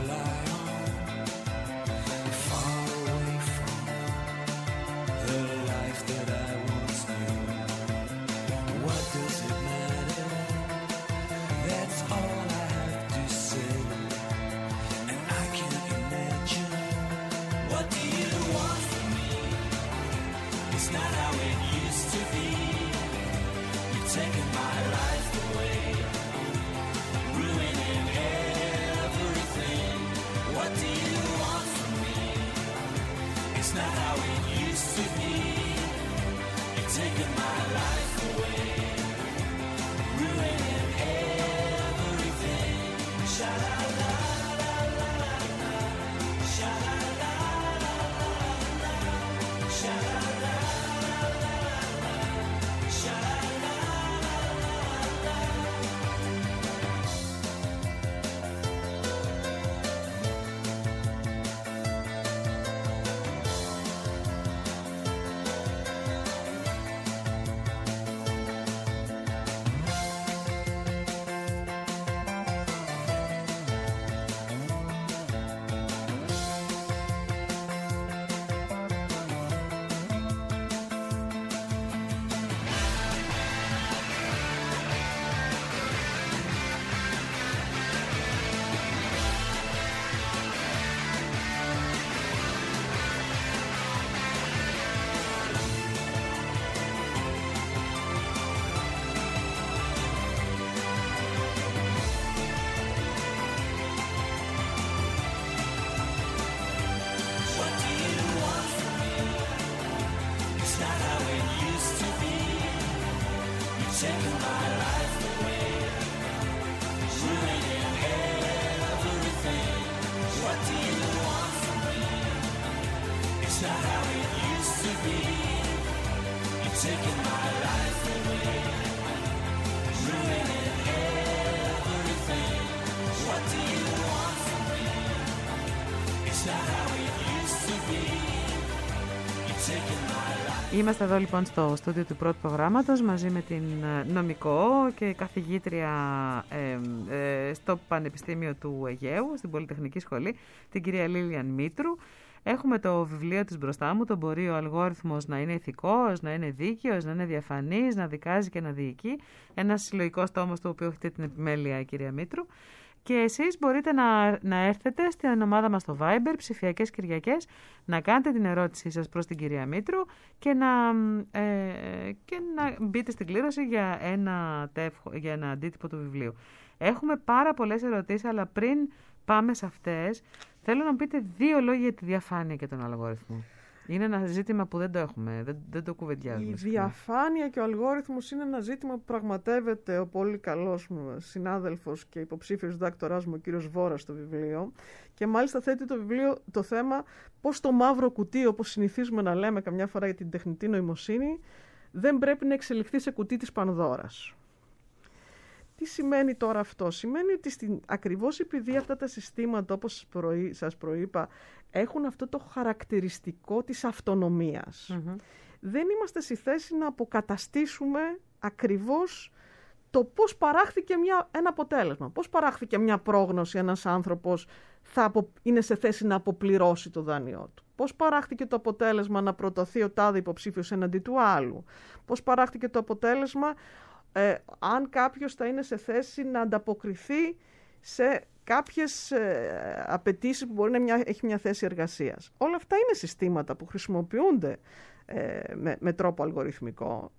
The light. It's not how it used to be. You've taken my life away, ruining everything. Sha-la-la, la-la-la, sha-la-la, la-la-la, sha-la-la, la-la-la, sha-la-la, la-la-la. Taking my life away, ruining everything. What do you want from me? It's not how it used to be. You're taking my life away, ruining everything. What do you want from me? It's not how it used to be. You're taking my life. Είμαστε εδώ λοιπόν στο στούντιο του πρώτου προγράμματος μαζί με την νομικό και καθηγήτρια ε, ε, στο Πανεπιστήμιο του Αιγαίου, στην Πολυτεχνική Σχολή, την κυρία Λίλιαν Μήτρου. Έχουμε το βιβλίο της μπροστά μου, το «Μπορεί ο αλγόριθμος να είναι ηθικός, να είναι δίκαιος, να είναι διαφανής, να δικάζει και να διοικεί». Ένας συλλογικός τόμος, το οποίο έχετε την επιμέλεια, κυρία Μήτρου. Και εσείς μπορείτε να, να έρθετε στην ομάδα μας στο Viber, ψηφιακές Κυριακές, να κάνετε την ερώτησή σας προς την κυρία Μήτρου και να, ε, και να μπείτε στην κλήρωση για ένα, τεύχο, για ένα αντίτυπο του βιβλίου. Έχουμε πάρα πολλές ερωτήσεις, αλλά πριν πάμε σε αυτές, θέλω να μου πείτε δύο λόγια για τη διαφάνεια και τον αλγόριθμο. Είναι ένα ζήτημα που δεν το έχουμε, δεν, δεν το κουβεντιάζουμε. Η διαφάνεια και ο αλγόριθμος είναι ένα ζήτημα που πραγματεύεται ο πολύ καλός μου συνάδελφος και υποψήφιος διδάκτοράς μου, ο κύριος Βόρας, στο βιβλίο. Και μάλιστα θέτει το βιβλίο το θέμα πώς το μαύρο κουτί, όπως συνηθίζουμε να λέμε καμιά φορά για την τεχνητή νοημοσύνη, δεν πρέπει να εξελιχθεί σε κουτί της Πανδώρας. Τι σημαίνει τώρα αυτό? Σημαίνει ότι στην, ακριβώς επειδή αυτά τα συστήματα, όπως προεί, σας προείπα, έχουν αυτό το χαρακτηριστικό της αυτονομίας. Mm-hmm. Δεν είμαστε στη θέση να αποκαταστήσουμε ακριβώς το πώς παράχθηκε μια, ένα αποτέλεσμα. Πώς παράχθηκε μια πρόγνωση, ένας άνθρωπος θα απο, είναι σε θέση να αποπληρώσει το δάνειό του. Πώς παράχθηκε το αποτέλεσμα να προταθεί ο τάδε υποψήφιος εναντί του άλλου. Πώς παράχθηκε το αποτέλεσμα Ε, αν κάποιος θα είναι σε θέση να ανταποκριθεί σε κάποιες ε, απαιτήσεις που μπορεί να μια, έχει μια θέση εργασίας. Όλα αυτά είναι συστήματα που χρησιμοποιούνται ε, με, με τρόπο αλγοριθμικό.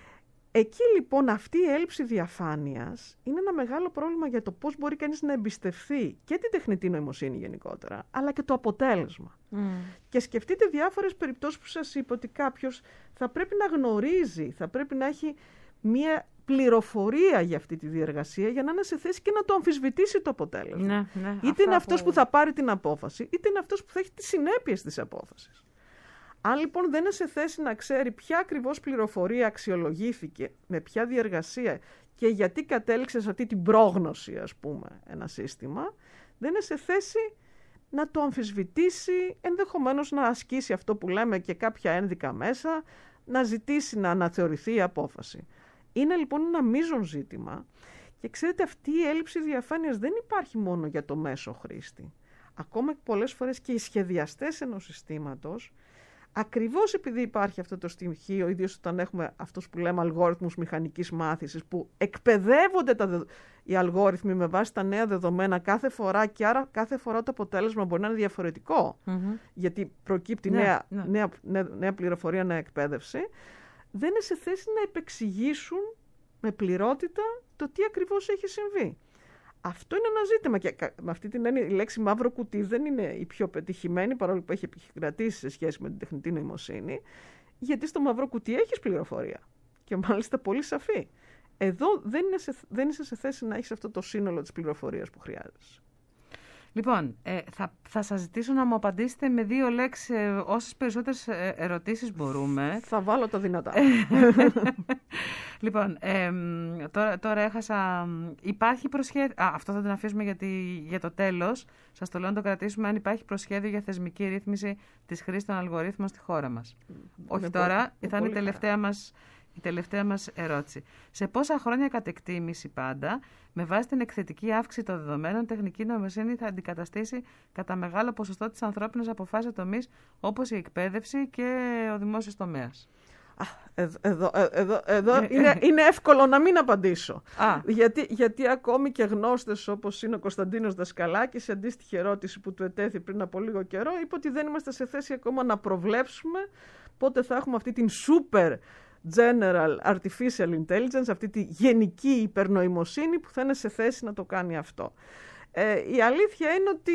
Εκεί λοιπόν αυτή η έλλειψη διαφάνειας είναι ένα μεγάλο πρόβλημα για το πώς μπορεί κανείς να εμπιστευθεί και την τεχνητή νοημοσύνη γενικότερα, αλλά και το αποτέλεσμα. Mm. Και σκεφτείτε διάφορες περιπτώσεις που σας είπα ότι κάποιος θα πρέπει να γνωρίζει, θα πρέπει να έχει μία πληροφορία για αυτή τη διεργασία για να είναι σε θέση και να το αμφισβητήσει το αποτέλεσμα. Ναι, ναι, είτε είναι αυτός που... που θα πάρει την απόφαση, είτε είναι αυτός που θα έχει τις συνέπειες της απόφασης. Αν λοιπόν δεν είναι σε θέση να ξέρει ποια ακριβώς πληροφορία αξιολογήθηκε, με ποια διεργασία και γιατί κατέληξε σε αυτή την πρόγνωση, ας πούμε, ένα σύστημα, δεν είναι σε θέση να το αμφισβητήσει, ενδεχομένως να ασκήσει αυτό που λέμε και κάποια ένδικα μέσα, να ζητήσει να αναθεωρηθεί η απόφαση. Είναι λοιπόν ένα μείζον ζήτημα και ξέρετε, αυτή η έλλειψη διαφάνειας δεν υπάρχει μόνο για το μέσο χρήστη. Ακόμα πολλές φορές και οι σχεδιαστές ενός συστήματος, ακριβώς επειδή υπάρχει αυτό το στοιχείο, ιδίως όταν έχουμε αυτούς που λέμε αλγόριθμους μηχανικής μάθησης, που εκπαιδεύονται τα δε... οι αλγόριθμοι με βάση τα νέα δεδομένα κάθε φορά και άρα κάθε φορά το αποτέλεσμα μπορεί να είναι διαφορετικό, mm-hmm. γιατί προκύπτει ναι, νέα, ναι. Νέα, νέα, νέα πληροφορία, νέα εκπαίδευση, δεν είναι σε θέση να επεξηγήσουν με πληρότητα το τι ακριβώς έχει συμβεί. Αυτό είναι ένα ζήτημα και με αυτή την έννοια η λέξη μαύρο κουτί δεν είναι η πιο πετυχημένη, παρόλο που έχει επικρατήσει σε σχέση με την τεχνητή νοημοσύνη, γιατί στο μαύρο κουτί έχεις πληροφορία και μάλιστα πολύ σαφή. Εδώ δεν, είναι σε, δεν είσαι σε θέση να έχεις αυτό το σύνολο της πληροφορίας που χρειάζεσαι. Λοιπόν, ε, θα, θα σας ζητήσω να μου απαντήσετε με δύο λέξεις ε, όσες περισσότερες ε, ερωτήσεις μπορούμε. Θα βάλω τα δυνατά. Λοιπόν, ε, τώρα, τώρα έχασα... Υπάρχει προσχέδιο... Α, αυτό θα την αφήσουμε για, τη, για το τέλος. Σας το λέω να το κρατήσουμε αν υπάρχει προσχέδιο για θεσμική ρύθμιση της χρήσης των αλγορίθμων στη χώρα μας. Με Όχι τώρα, πολύ, θα είναι η τελευταία μας... Η τελευταία μας ερώτηση. Σε πόσα χρόνια κατ' εκτίμηση πάντα, με βάση την εκθετική αύξηση των δεδομένων, τεχνική νοημοσύνη θα αντικαταστήσει κατά μεγάλο ποσοστό τις ανθρώπινες αποφάσεις τομείς όπως η εκπαίδευση και ο δημόσιος τομέας? Εδώ, εδώ, εδώ, εδώ είναι, είναι εύκολο να μην απαντήσω. γιατί, γιατί ακόμη και γνώστες όπως είναι ο Κωνσταντίνος Δασκαλάκης, σε αντίστοιχη ερώτηση που του ετέθη πριν από λίγο καιρό, είπε ότι δεν είμαστε σε θέση ακόμα να προβλέψουμε πότε θα έχουμε αυτή την super General Artificial Intelligence, αυτή τη γενική υπερνοημοσύνη που θα είναι σε θέση να το κάνει αυτό. Ε, η αλήθεια είναι ότι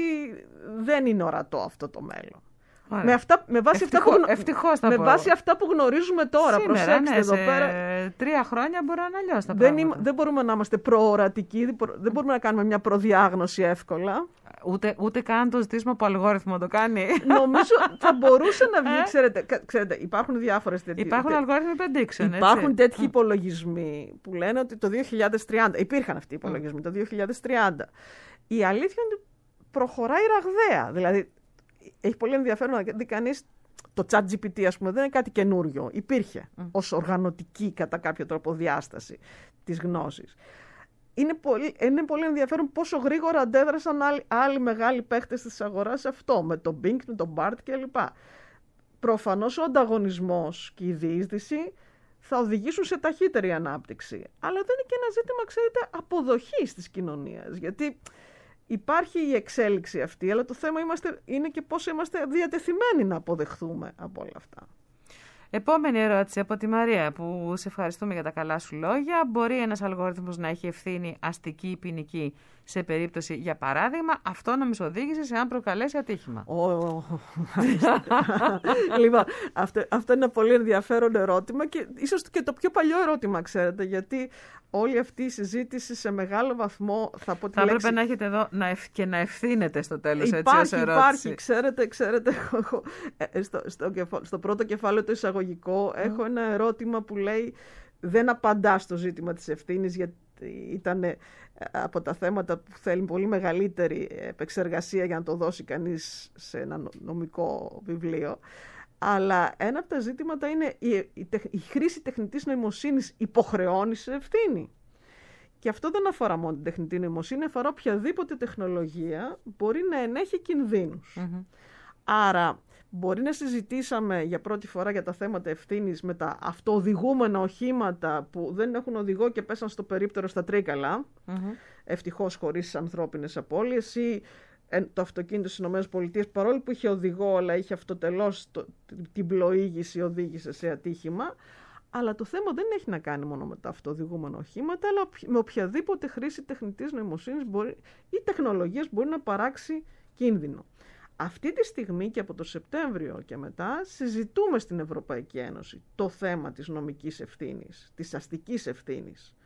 δεν είναι ορατό αυτό το μέλλον. Με, αυτά, με, βάση, Ευτυχώ, αυτά που, ευτυχώς θα με πω. βάση αυτά που γνωρίζουμε τώρα. Σήμερα, προσέξτε ναι, εδώ σε πέρα. Τρία χρόνια μπορεί να είναι αλλιώς τα δεν, πράγματα. δεν μπορούμε να είμαστε προορατικοί, δεν μπορούμε να κάνουμε μια προδιάγνωση εύκολα. Ούτε, ούτε καν το ζητήσουμε από αλγόριθμο το κάνει. Νομίζω θα μπορούσε να βγει, ξέρετε, ξέρετε υπάρχουν διάφορες τέτοιες. Υπάρχουν τε... αλγόριθμοι prediction. Υπάρχουν έτσι. τέτοιοι υπολογισμοί που λένε ότι το δύο χιλιάδες τριάντα, υπήρχαν αυτοί οι υπολογισμοί mm. το δύο χιλιάδες τριάντα. Η αλήθεια είναι ότι προχωράει ραγδαία. Δηλαδή, έχει πολύ ενδιαφέρον να δει κανείς το ChatGPT, ας πούμε, δεν είναι κάτι καινούριο. Υπήρχε mm. ως οργανωτική κατά κάποιο τρόπο διάσταση της γνώσης. Είναι πολύ, είναι πολύ ενδιαφέρον πόσο γρήγορα αντέδρασαν άλλοι, άλλοι μεγάλοι παίχτες της αγοράς σε αυτό, με τον Bing, με τον Bard κλπ. Προφανώς ο ανταγωνισμός και η διείσδυση θα οδηγήσουν σε ταχύτερη ανάπτυξη. Αλλά δεν είναι και ένα ζήτημα, ξέρετε, αποδοχής της κοινωνίας. Γιατί υπάρχει η εξέλιξη αυτή, αλλά το θέμα είμαστε, είναι και πώς είμαστε διατεθειμένοι να αποδεχθούμε από όλα αυτά. Επόμενη ερώτηση από τη Μαρία, που σε ευχαριστούμε για τα καλά σου λόγια. Μπορεί ένας αλγόριθμος να έχει ευθύνη αστική ή ποινική σε περίπτωση, για παράδειγμα, αυτόνομης οδήγησης εάν προκαλέσει ατύχημα? Oh, λοιπόν, αυτό, αυτό είναι ένα πολύ ενδιαφέρον ερώτημα και ίσως και το πιο παλιό ερώτημα, ξέρετε, γιατί όλη αυτή η συζήτηση σε μεγάλο βαθμό θα πω τη Θα λέξη... έπρεπε να έχετε εδώ να ευ... και να ευθύνετε στο τέλος, υπάρχει, έτσι, ως ερώτηση. Υπάρχει, ξέρετε, ξέρετε στο, στο, στο πρώτο κεφάλαιο το εισαγωγικό mm. έχω ένα ερώτημα που λέει δεν απαντά στο ζήτημα της ευθύνης, γιατί ήταν από τα θέματα που θέλει πολύ μεγαλύτερη επεξεργασία για να το δώσει κανείς σε ένα νομικό βιβλίο. Αλλά ένα από τα ζήτηματα είναι η, η, η χρήση τεχνητής νοημοσύνης υποχρεώνει σε ευθύνη. Και αυτό δεν αφορά μόνο την τεχνητή νοημοσύνη, αφορά οποιαδήποτε τεχνολογία μπορεί να ενέχει κινδύνους. Mm-hmm. Άρα μπορεί να συζητήσαμε για πρώτη φορά για τα θέματα ευθύνης με τα αυτοοδηγούμενα οχήματα που δεν έχουν οδηγό και πέσαν στο περίπτερο στα τρίκαλα, mm-hmm. ευτυχώς χωρίς ανθρώπινες απώλειες, ή το αυτοκίνητο στις ΗΠΑ, παρόλο που είχε οδηγό, αλλά είχε αυτοτελώς το, την πλοήγηση, οδήγησε σε ατύχημα. Αλλά το θέμα δεν έχει να κάνει μόνο με τα αυτοοδηγούμενα οχήματα, αλλά με οποιαδήποτε χρήση τεχνητής νοημοσύνης μπορεί, ή τεχνολογίας μπορεί να παράξει κίνδυνο. Αυτή τη στιγμή και από το Σεπτέμβριο και μετά συζητούμε στην Ευρωπαϊκή Ένωση το θέμα της νομικής ευθύνης, της αστικής ευθύνης,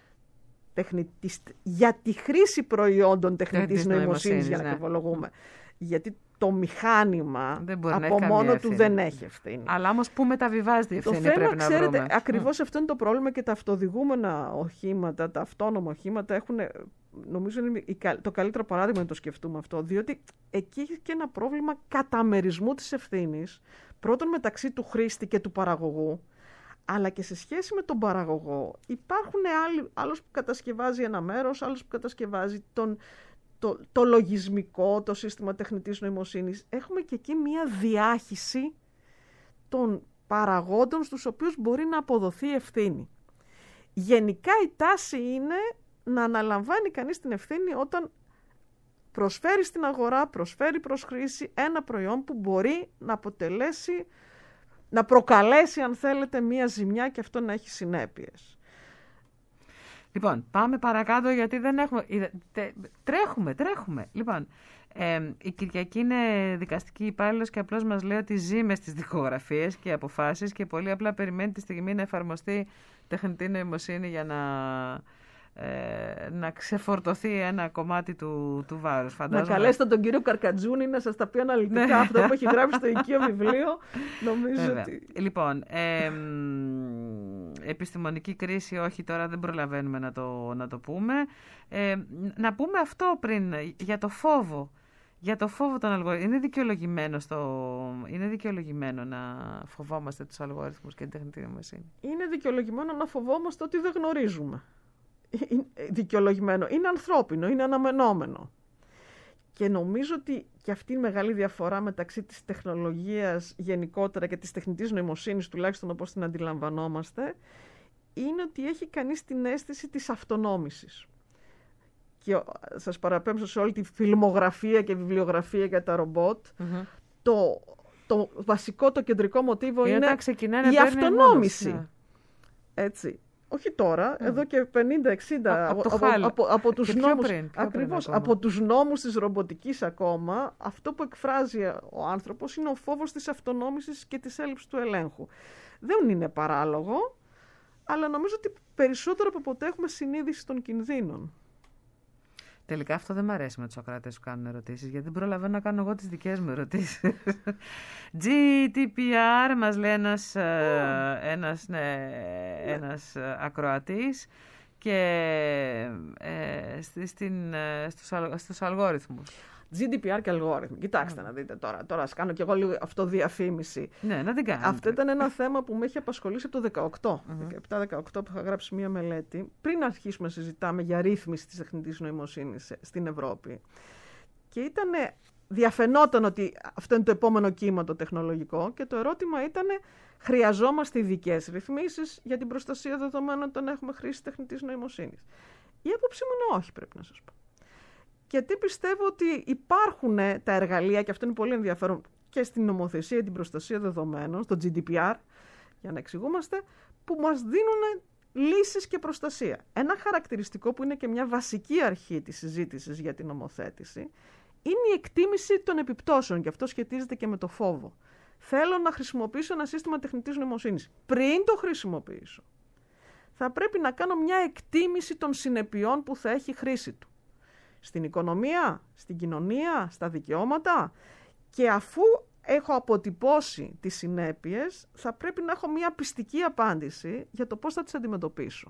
τεχνητής, για τη χρήση προϊόντων τεχνητής νοημοσύνης, για να ακριβολογούμε. Γιατί το μηχάνημα από μόνο του δεν έχει ευθύνη. Αλλά όμως πού μεταβιβάζεται η ευθύνη, το θέμα, πρέπει να ξέρετε, βρούμε. Ακριβώς mm. αυτό είναι το πρόβλημα και τα αυτοδηγούμενα οχήματα, τα αυτόνομα οχήματα έχουν, νομίζω είναι το καλύτερο παράδειγμα να το σκεφτούμε αυτό, διότι εκεί έχει και ένα πρόβλημα καταμερισμού της ευθύνης, πρώτον μεταξύ του χρήστη και του παραγωγού, αλλά και σε σχέση με τον παραγωγό. Υπάρχουν άλλοι, άλλος που κατασκευάζει ένα μέρος, άλλος που κατασκευάζει τον, το, το λογισμικό, το σύστημα τεχνητής νοημοσύνης. Έχουμε και εκεί μία διάχυση των παραγόντων στους οποίους μπορεί να αποδοθεί ευθύνη. Γενικά η τάση είναι να αναλαμβάνει κανείς την ευθύνη όταν προσφέρει στην αγορά, προσφέρει προς χρήση ένα προϊόν που μπορεί να αποτελέσει, να προκαλέσει, αν θέλετε, μία ζημιά και αυτό να έχει συνέπειες. Λοιπόν, πάμε παρακάτω γιατί δεν έχουμε... Τρέχουμε, τρέχουμε. Λοιπόν, ε, η Κυριακή είναι δικαστική υπάλληλος και απλώς μας λέει ότι ζει μες στις δικογραφίες και αποφάσεις και πολύ απλά περιμένει τη στιγμή να εφαρμοστεί τεχνητή νοημοσύνη για να... Ε, να ξεφορτωθεί ένα κομμάτι του, του βάρους. Φαντάζομαι. Να καλέσετε τον κύριο Καρκατζούνη να σας τα πει αναλυτικά αυτό που έχει γράψει στο οικείο βιβλίο. Νομίζω Βέβαια. ότι... Λοιπόν, ε, επιστημονική κρίση, όχι τώρα δεν προλαβαίνουμε να το, να το πούμε. Ε, να πούμε αυτό πριν, για το φόβο. Για το φόβο των αλγοριθμών. Είναι δικαιολογημένο, στο... είναι δικαιολογημένο να φοβόμαστε τους αλγοριθμούς και την τεχνητή νοημοσύνη. Είναι δικαιολογημένο να φοβόμαστε ότι δεν γνωρίζουμε. Είναι δικαιολογημένο. Είναι ανθρώπινο, είναι αναμενόμενο. Και νομίζω ότι και αυτή η μεγάλη διαφορά μεταξύ της τεχνολογίας γενικότερα και της τεχνητής νοημοσύνης, τουλάχιστον όπως την αντιλαμβανόμαστε, είναι ότι έχει κανείς την αίσθηση της αυτονόμησης. Και σας παραπέμψω σε όλη τη φιλμογραφία και βιβλιογραφία για τα ρομπότ. Mm-hmm. Το, το βασικό, το κεντρικό μοτίβο είναι, είναι η αυτονόμηση. Ναι. Έτσι. Όχι τώρα, mm. εδώ και πενήντα εξήντα από, από, από, από, από τους νόμους, πριν, ακριβώς, από τους νόμους της ρομποτικής ακόμα, αυτό που εκφράζει ο άνθρωπος είναι ο φόβος της αυτονόμησης και της έλλειψης του ελέγχου. Δεν είναι παράλογο, αλλά νομίζω ότι περισσότερο από ποτέ έχουμε συνείδηση των κινδύνων. Τελικά αυτό δεν μ' αρέσει με τους ακροατές που κάνουν ερωτήσεις, γιατί δεν προλαβαίνω να κάνω εγώ τις δικές μου ερωτήσεις. τζι τι πι αρ μας λέει ένας, oh. ένας, ναι, ένας ακροατής και ε, στην, στους, στους αλγόριθμους. τζι ντι πι αρ και αλγόριθμοι. Κοιτάξτε mm. να δείτε τώρα. Τώρα ας κάνω κι εγώ λίγο αυτοδιαφήμιση. Ναι, να την κάνετε. Αυτό ήταν ένα θέμα που με έχει απασχολήσει από το δεκαοκτώ. Mm-hmm. δεκαεπτά δεκαοκτώ που είχα γράψει μία μελέτη. Πριν αρχίσουμε να συζητάμε για ρύθμιση της τεχνητής νοημοσύνης στην Ευρώπη. Και ήταν, διαφαινόταν ότι αυτό είναι το επόμενο κύμα το τεχνολογικό. Και το ερώτημα ήταν, χρειαζόμαστε ειδικές ρυθμίσεις για την προστασία δεδομένων όταν έχουμε χρήση τεχνητής νοημοσύνης. Η άποψή μου είναι όχι, πρέπει να σας πω. Γιατί πιστεύω ότι υπάρχουν τα εργαλεία, και αυτό είναι πολύ ενδιαφέρον, και στην νομοθεσία την προστασία δεδομένων, στο τζι ντι πι αρ, για να εξηγούμαστε, που μας δίνουν λύσεις και προστασία. Ένα χαρακτηριστικό που είναι και μια βασική αρχή της συζήτησης για την νομοθέτηση, είναι η εκτίμηση των επιπτώσεων, και αυτό σχετίζεται και με το φόβο. Θέλω να χρησιμοποιήσω ένα σύστημα τεχνητής νοημοσύνης. Πριν το χρησιμοποιήσω, θα πρέπει να κάνω μια εκτίμηση των συνεπειών που θα έχει η χρήση του. Στην οικονομία, στην κοινωνία, στα δικαιώματα, και αφού έχω αποτυπώσει τις συνέπειες, θα πρέπει να έχω μια πιστική απάντηση για το πώς θα τις αντιμετωπίσω.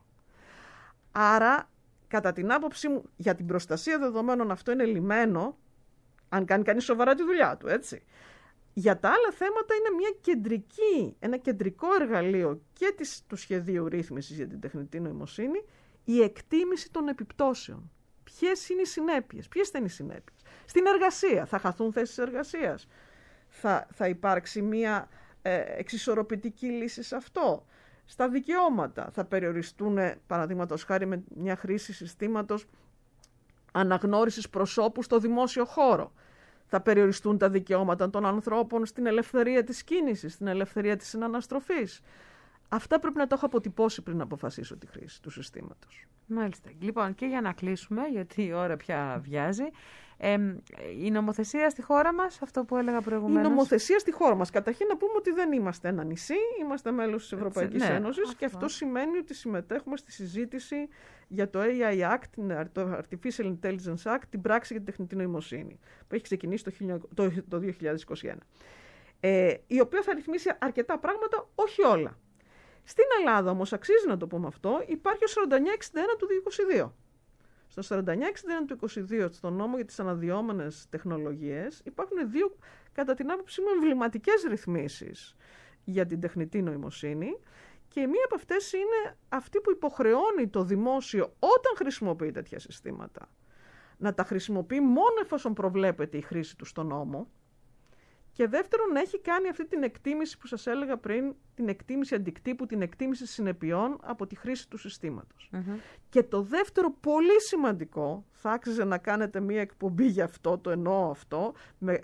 Άρα, κατά την άποψή μου, για την προστασία δεδομένων αυτό είναι λυμένο, αν κάνει κανείς σοβαρά τη δουλειά του, έτσι. Για τα άλλα θέματα είναι μια κεντρική, ένα κεντρικό εργαλείο και της, του σχεδίου ρύθμισης για την τεχνητή νοημοσύνη, η εκτίμηση των επιπτώσεων. Ποιες είναι οι συνέπειες, ποιες θα είναι οι συνέπειες. Στην εργασία, θα χαθούν θέσεις εργασίας, θα, θα υπάρξει μια ε, εξισορροπητική λύση σε αυτό. Στα δικαιώματα θα περιοριστούν, παραδείγματος χάρη με μια χρήση συστήματος αναγνώρισης προσώπου στο δημόσιο χώρο. Θα περιοριστούν τα δικαιώματα των ανθρώπων στην ελευθερία της κίνησης, στην ελευθερία της συναναστροφής. Αυτά πρέπει να το έχω αποτυπώσει πριν αποφασίσω τη χρήση του συστήματος. Μάλιστα. Λοιπόν, και για να κλείσουμε, γιατί η ώρα πια βιάζει, ε, η νομοθεσία στη χώρα μας, αυτό που έλεγα προηγουμένως. Η νομοθεσία στη χώρα μας. Καταρχήν να πούμε ότι δεν είμαστε ένα νησί, είμαστε μέλος της Ευρωπαϊκής ναι, Ένωσης αυτό. Και αυτό σημαίνει ότι συμμετέχουμε στη συζήτηση για το έι άι Act, το Artificial Intelligence Act, την πράξη για την τεχνητή νοημοσύνη, που έχει ξεκινήσει το δύο χιλιάδες είκοσι ένα. Ε, η οποία θα ρυθμίσει αρκετά πράγματα, όχι όλα. Στην Ελλάδα όμως, αξίζει να το πούμε αυτό, υπάρχει ο σαράντα εννιά εξήντα ένα του είκοσι δύο. Στο σαράντα εννιά εξήντα ένα του είκοσι δύο, στον νόμο για τις αναδυόμενες τεχνολογίες, υπάρχουν δύο, κατά την άποψή μου, εμβληματικές ρυθμίσεις για την τεχνητή νοημοσύνη, και μία από αυτές είναι αυτή που υποχρεώνει το δημόσιο, όταν χρησιμοποιεί τέτοια συστήματα, να τα χρησιμοποιεί μόνο εφόσον προβλέπεται η χρήση του στον νόμο. Και δεύτερον, να έχει κάνει αυτή την εκτίμηση που σας έλεγα πριν, την εκτίμηση αντικτύπου, την εκτίμηση συνεπειών από τη χρήση του συστήματος. Mm-hmm. Και το δεύτερο, πολύ σημαντικό, θα άξιζε να κάνετε μία εκπομπή γι' αυτό, το εννοώ αυτό, με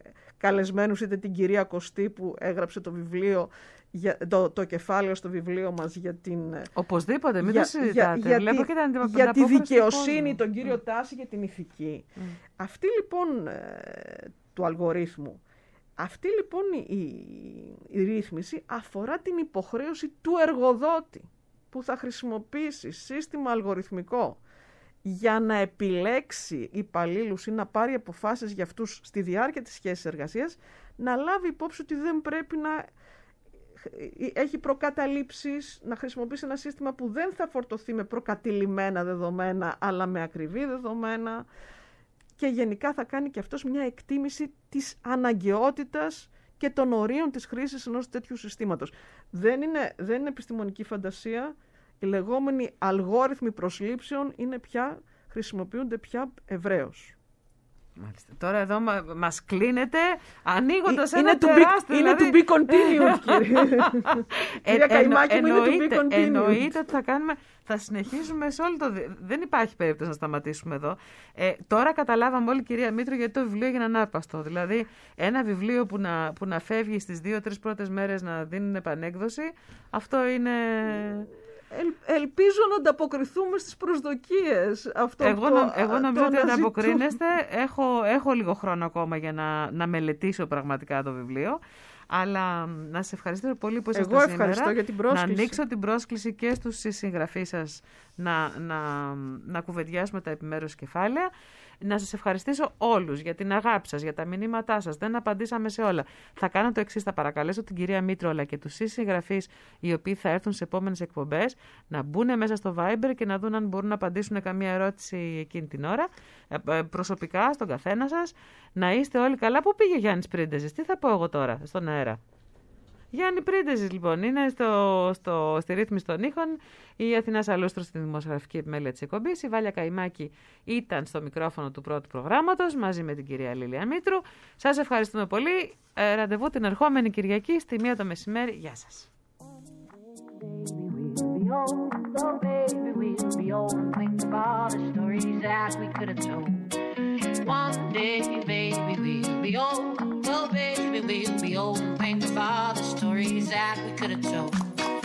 καλεσμένους, είτε την κυρία Κωστή που έγραψε το βιβλίο, για, το, το κεφάλαιο στο βιβλίο μας για την... Οπωσδήποτε, μην για, το συζητάτε. Για, Βλέπω για, και την, για, την για τη δικαιοσύνη, κόσμο. τον κύριο Mm. Τάση και την ηθική. Mm. Αυτή λοιπόν ε, του αλγορίθμου, αυτή λοιπόν η, η, η ρύθμιση αφορά την υποχρέωση του εργοδότη που θα χρησιμοποιήσει σύστημα αλγοριθμικό για να επιλέξει υπαλλήλους ή να πάρει αποφάσεις για αυτούς στη διάρκεια της σχέσης εργασίας, να λάβει υπόψη ότι δεν πρέπει να έχει προκαταλήψεις, να χρησιμοποιήσει ένα σύστημα που δεν θα φορτωθεί με προκατηλημένα δεδομένα, αλλά με ακριβή δεδομένα, και γενικά θα κάνει και αυτός μια εκτίμηση της αναγκαιότητας και των ορίων της χρήσης ενός τέτοιου συστήματος. Δεν είναι, δεν είναι επιστημονική φαντασία. Οι λεγόμενοι αλγόριθμοι προσλήψεων είναι πια, χρησιμοποιούνται πια ευρέως. Μάλιστα. Τώρα εδώ μα, μας κλείνεται ανοίγοντας είναι ένα to τεράστιο... Be, δηλαδή... Είναι to be continued, κύριε. Κυρία Καϊμάκη μου, είναι to be continued. Εννοείται ότι θα κάνουμε... Θα συνεχίσουμε σε όλο το... Δεν υπάρχει περίπτωση να σταματήσουμε εδώ. Ε, τώρα καταλάβαμε όλοι, κυρία Μήτρο, γιατί το βιβλίο έγινε ανάρπαστο. Δηλαδή, ένα βιβλίο που να, που να φεύγει στις δύο-τρεις πρώτες μέρες να δίνουν επανέκδοση, αυτό είναι... Ελ, ελπίζω να ανταποκριθούμε στις προσδοκίες. Αυτό εγώ, το, νο, εγώ νομίζω ότι αναζητώ. ανταποκρίνεστε. Έχω, έχω λίγο χρόνο ακόμα για να, να μελετήσω πραγματικά το βιβλίο. Αλλά να σας ευχαριστήσω πολύ που ήσασταν σήμερα. Εγώ ευχαριστώ για την πρόσκληση. Να ανοίξω την πρόσκληση και στους συγγραφείς σας να, να, να κουβεντιάσουμε τα επιμέρους κεφάλαια. Να σας ευχαριστήσω όλους για την αγάπη σας, για τα μηνύματά σας. Δεν απαντήσαμε σε όλα. Θα κάνω το εξής, θα παρακαλέσω την κυρία Μήτρο αλλά και τους συγγραφείς οι οποίοι θα έρθουν σε επόμενες εκπομπές να μπουν μέσα στο Viber και να δουν αν μπορούν να απαντήσουν καμία ερώτηση εκείνη την ώρα. Προσωπικά, στον καθένα σας. Να είστε όλοι καλά. Πού πήγε ο Γιάννης Πρίντεζης? Τι θα πω εγώ τώρα στον αέρα? Γιάννη Πρίντεζης, λοιπόν, είναι στο, στο, στη ρύθμιση των ήχων, η Αθηνά Σαλούστρου στη δημοσιογραφική επιμέλεια της εκπομπής, η Βάλια Καϊμάκη ήταν στο μικρόφωνο του πρώτου προγράμματος, μαζί με την κυρία Λίλια Μήτρου. Σας ευχαριστούμε πολύ. Ε, ραντεβού την ερχόμενη Κυριακή στη μία το μεσημέρι. Γεια σας. One day, baby, we'll be old. Oh, baby, we'll be old and think of all the stories that we could have told.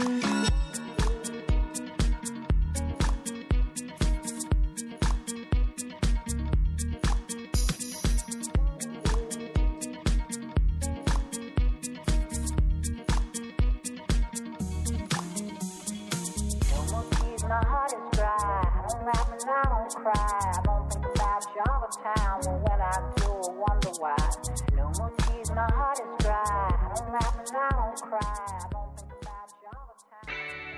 No more tears, my heart is dry. I don't laugh and I don't cry. I don't think about you all the time. Well, when I do, I wonder why. No more tears, my heart is dry. I don't laugh and I don't cry. I don't think about you all the time.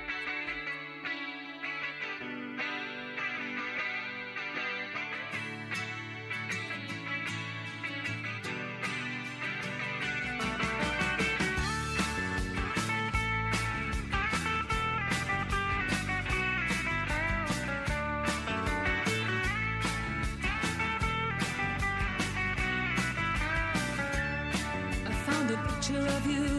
Of you,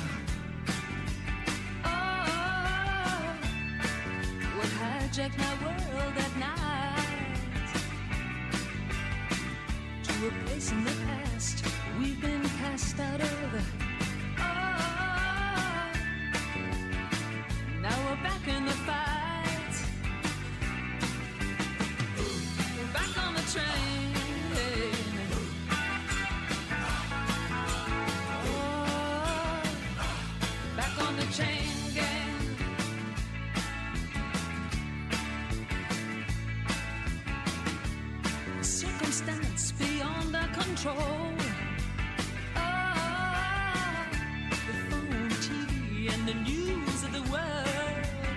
oh, what hijacked my world at night to a place in the past we've been cast out of. Oh, now we're back in the fight. We're back on the train. Chain gang. Circumstance beyond our control. Oh, the phone, T V, and the news of the world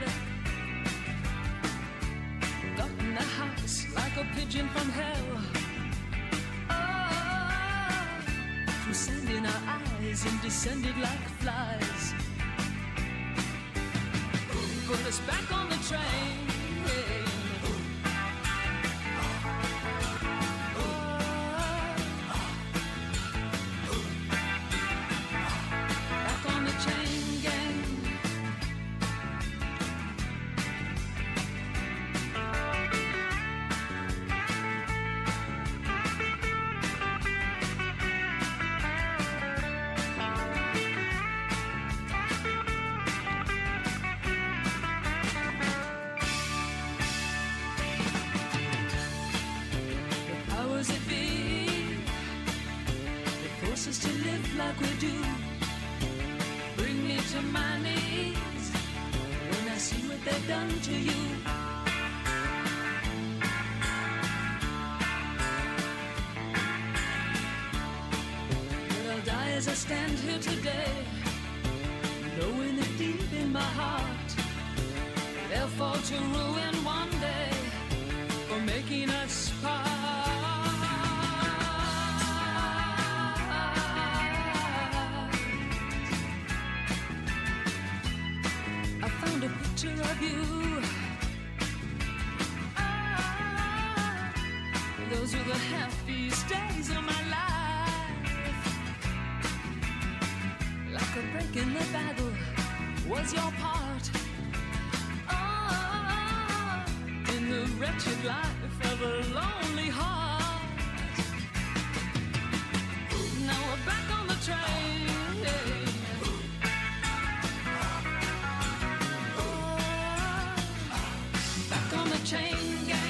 got in the house like a pigeon from hell. Oh, through sand in our eyes and descended like flies. Put us back on the train. Back on the chain gang. they've done to you. But I'll die as I stand here today, knowing that deep in my heart they'll fall to ruin one day for making us part. I found a picture of you. Ah, those were the happiest days of my life. Like a break in the battle was your part. Ah, in the wretched life of a lonely heart. Now we're back on the train. Back on the chain gang.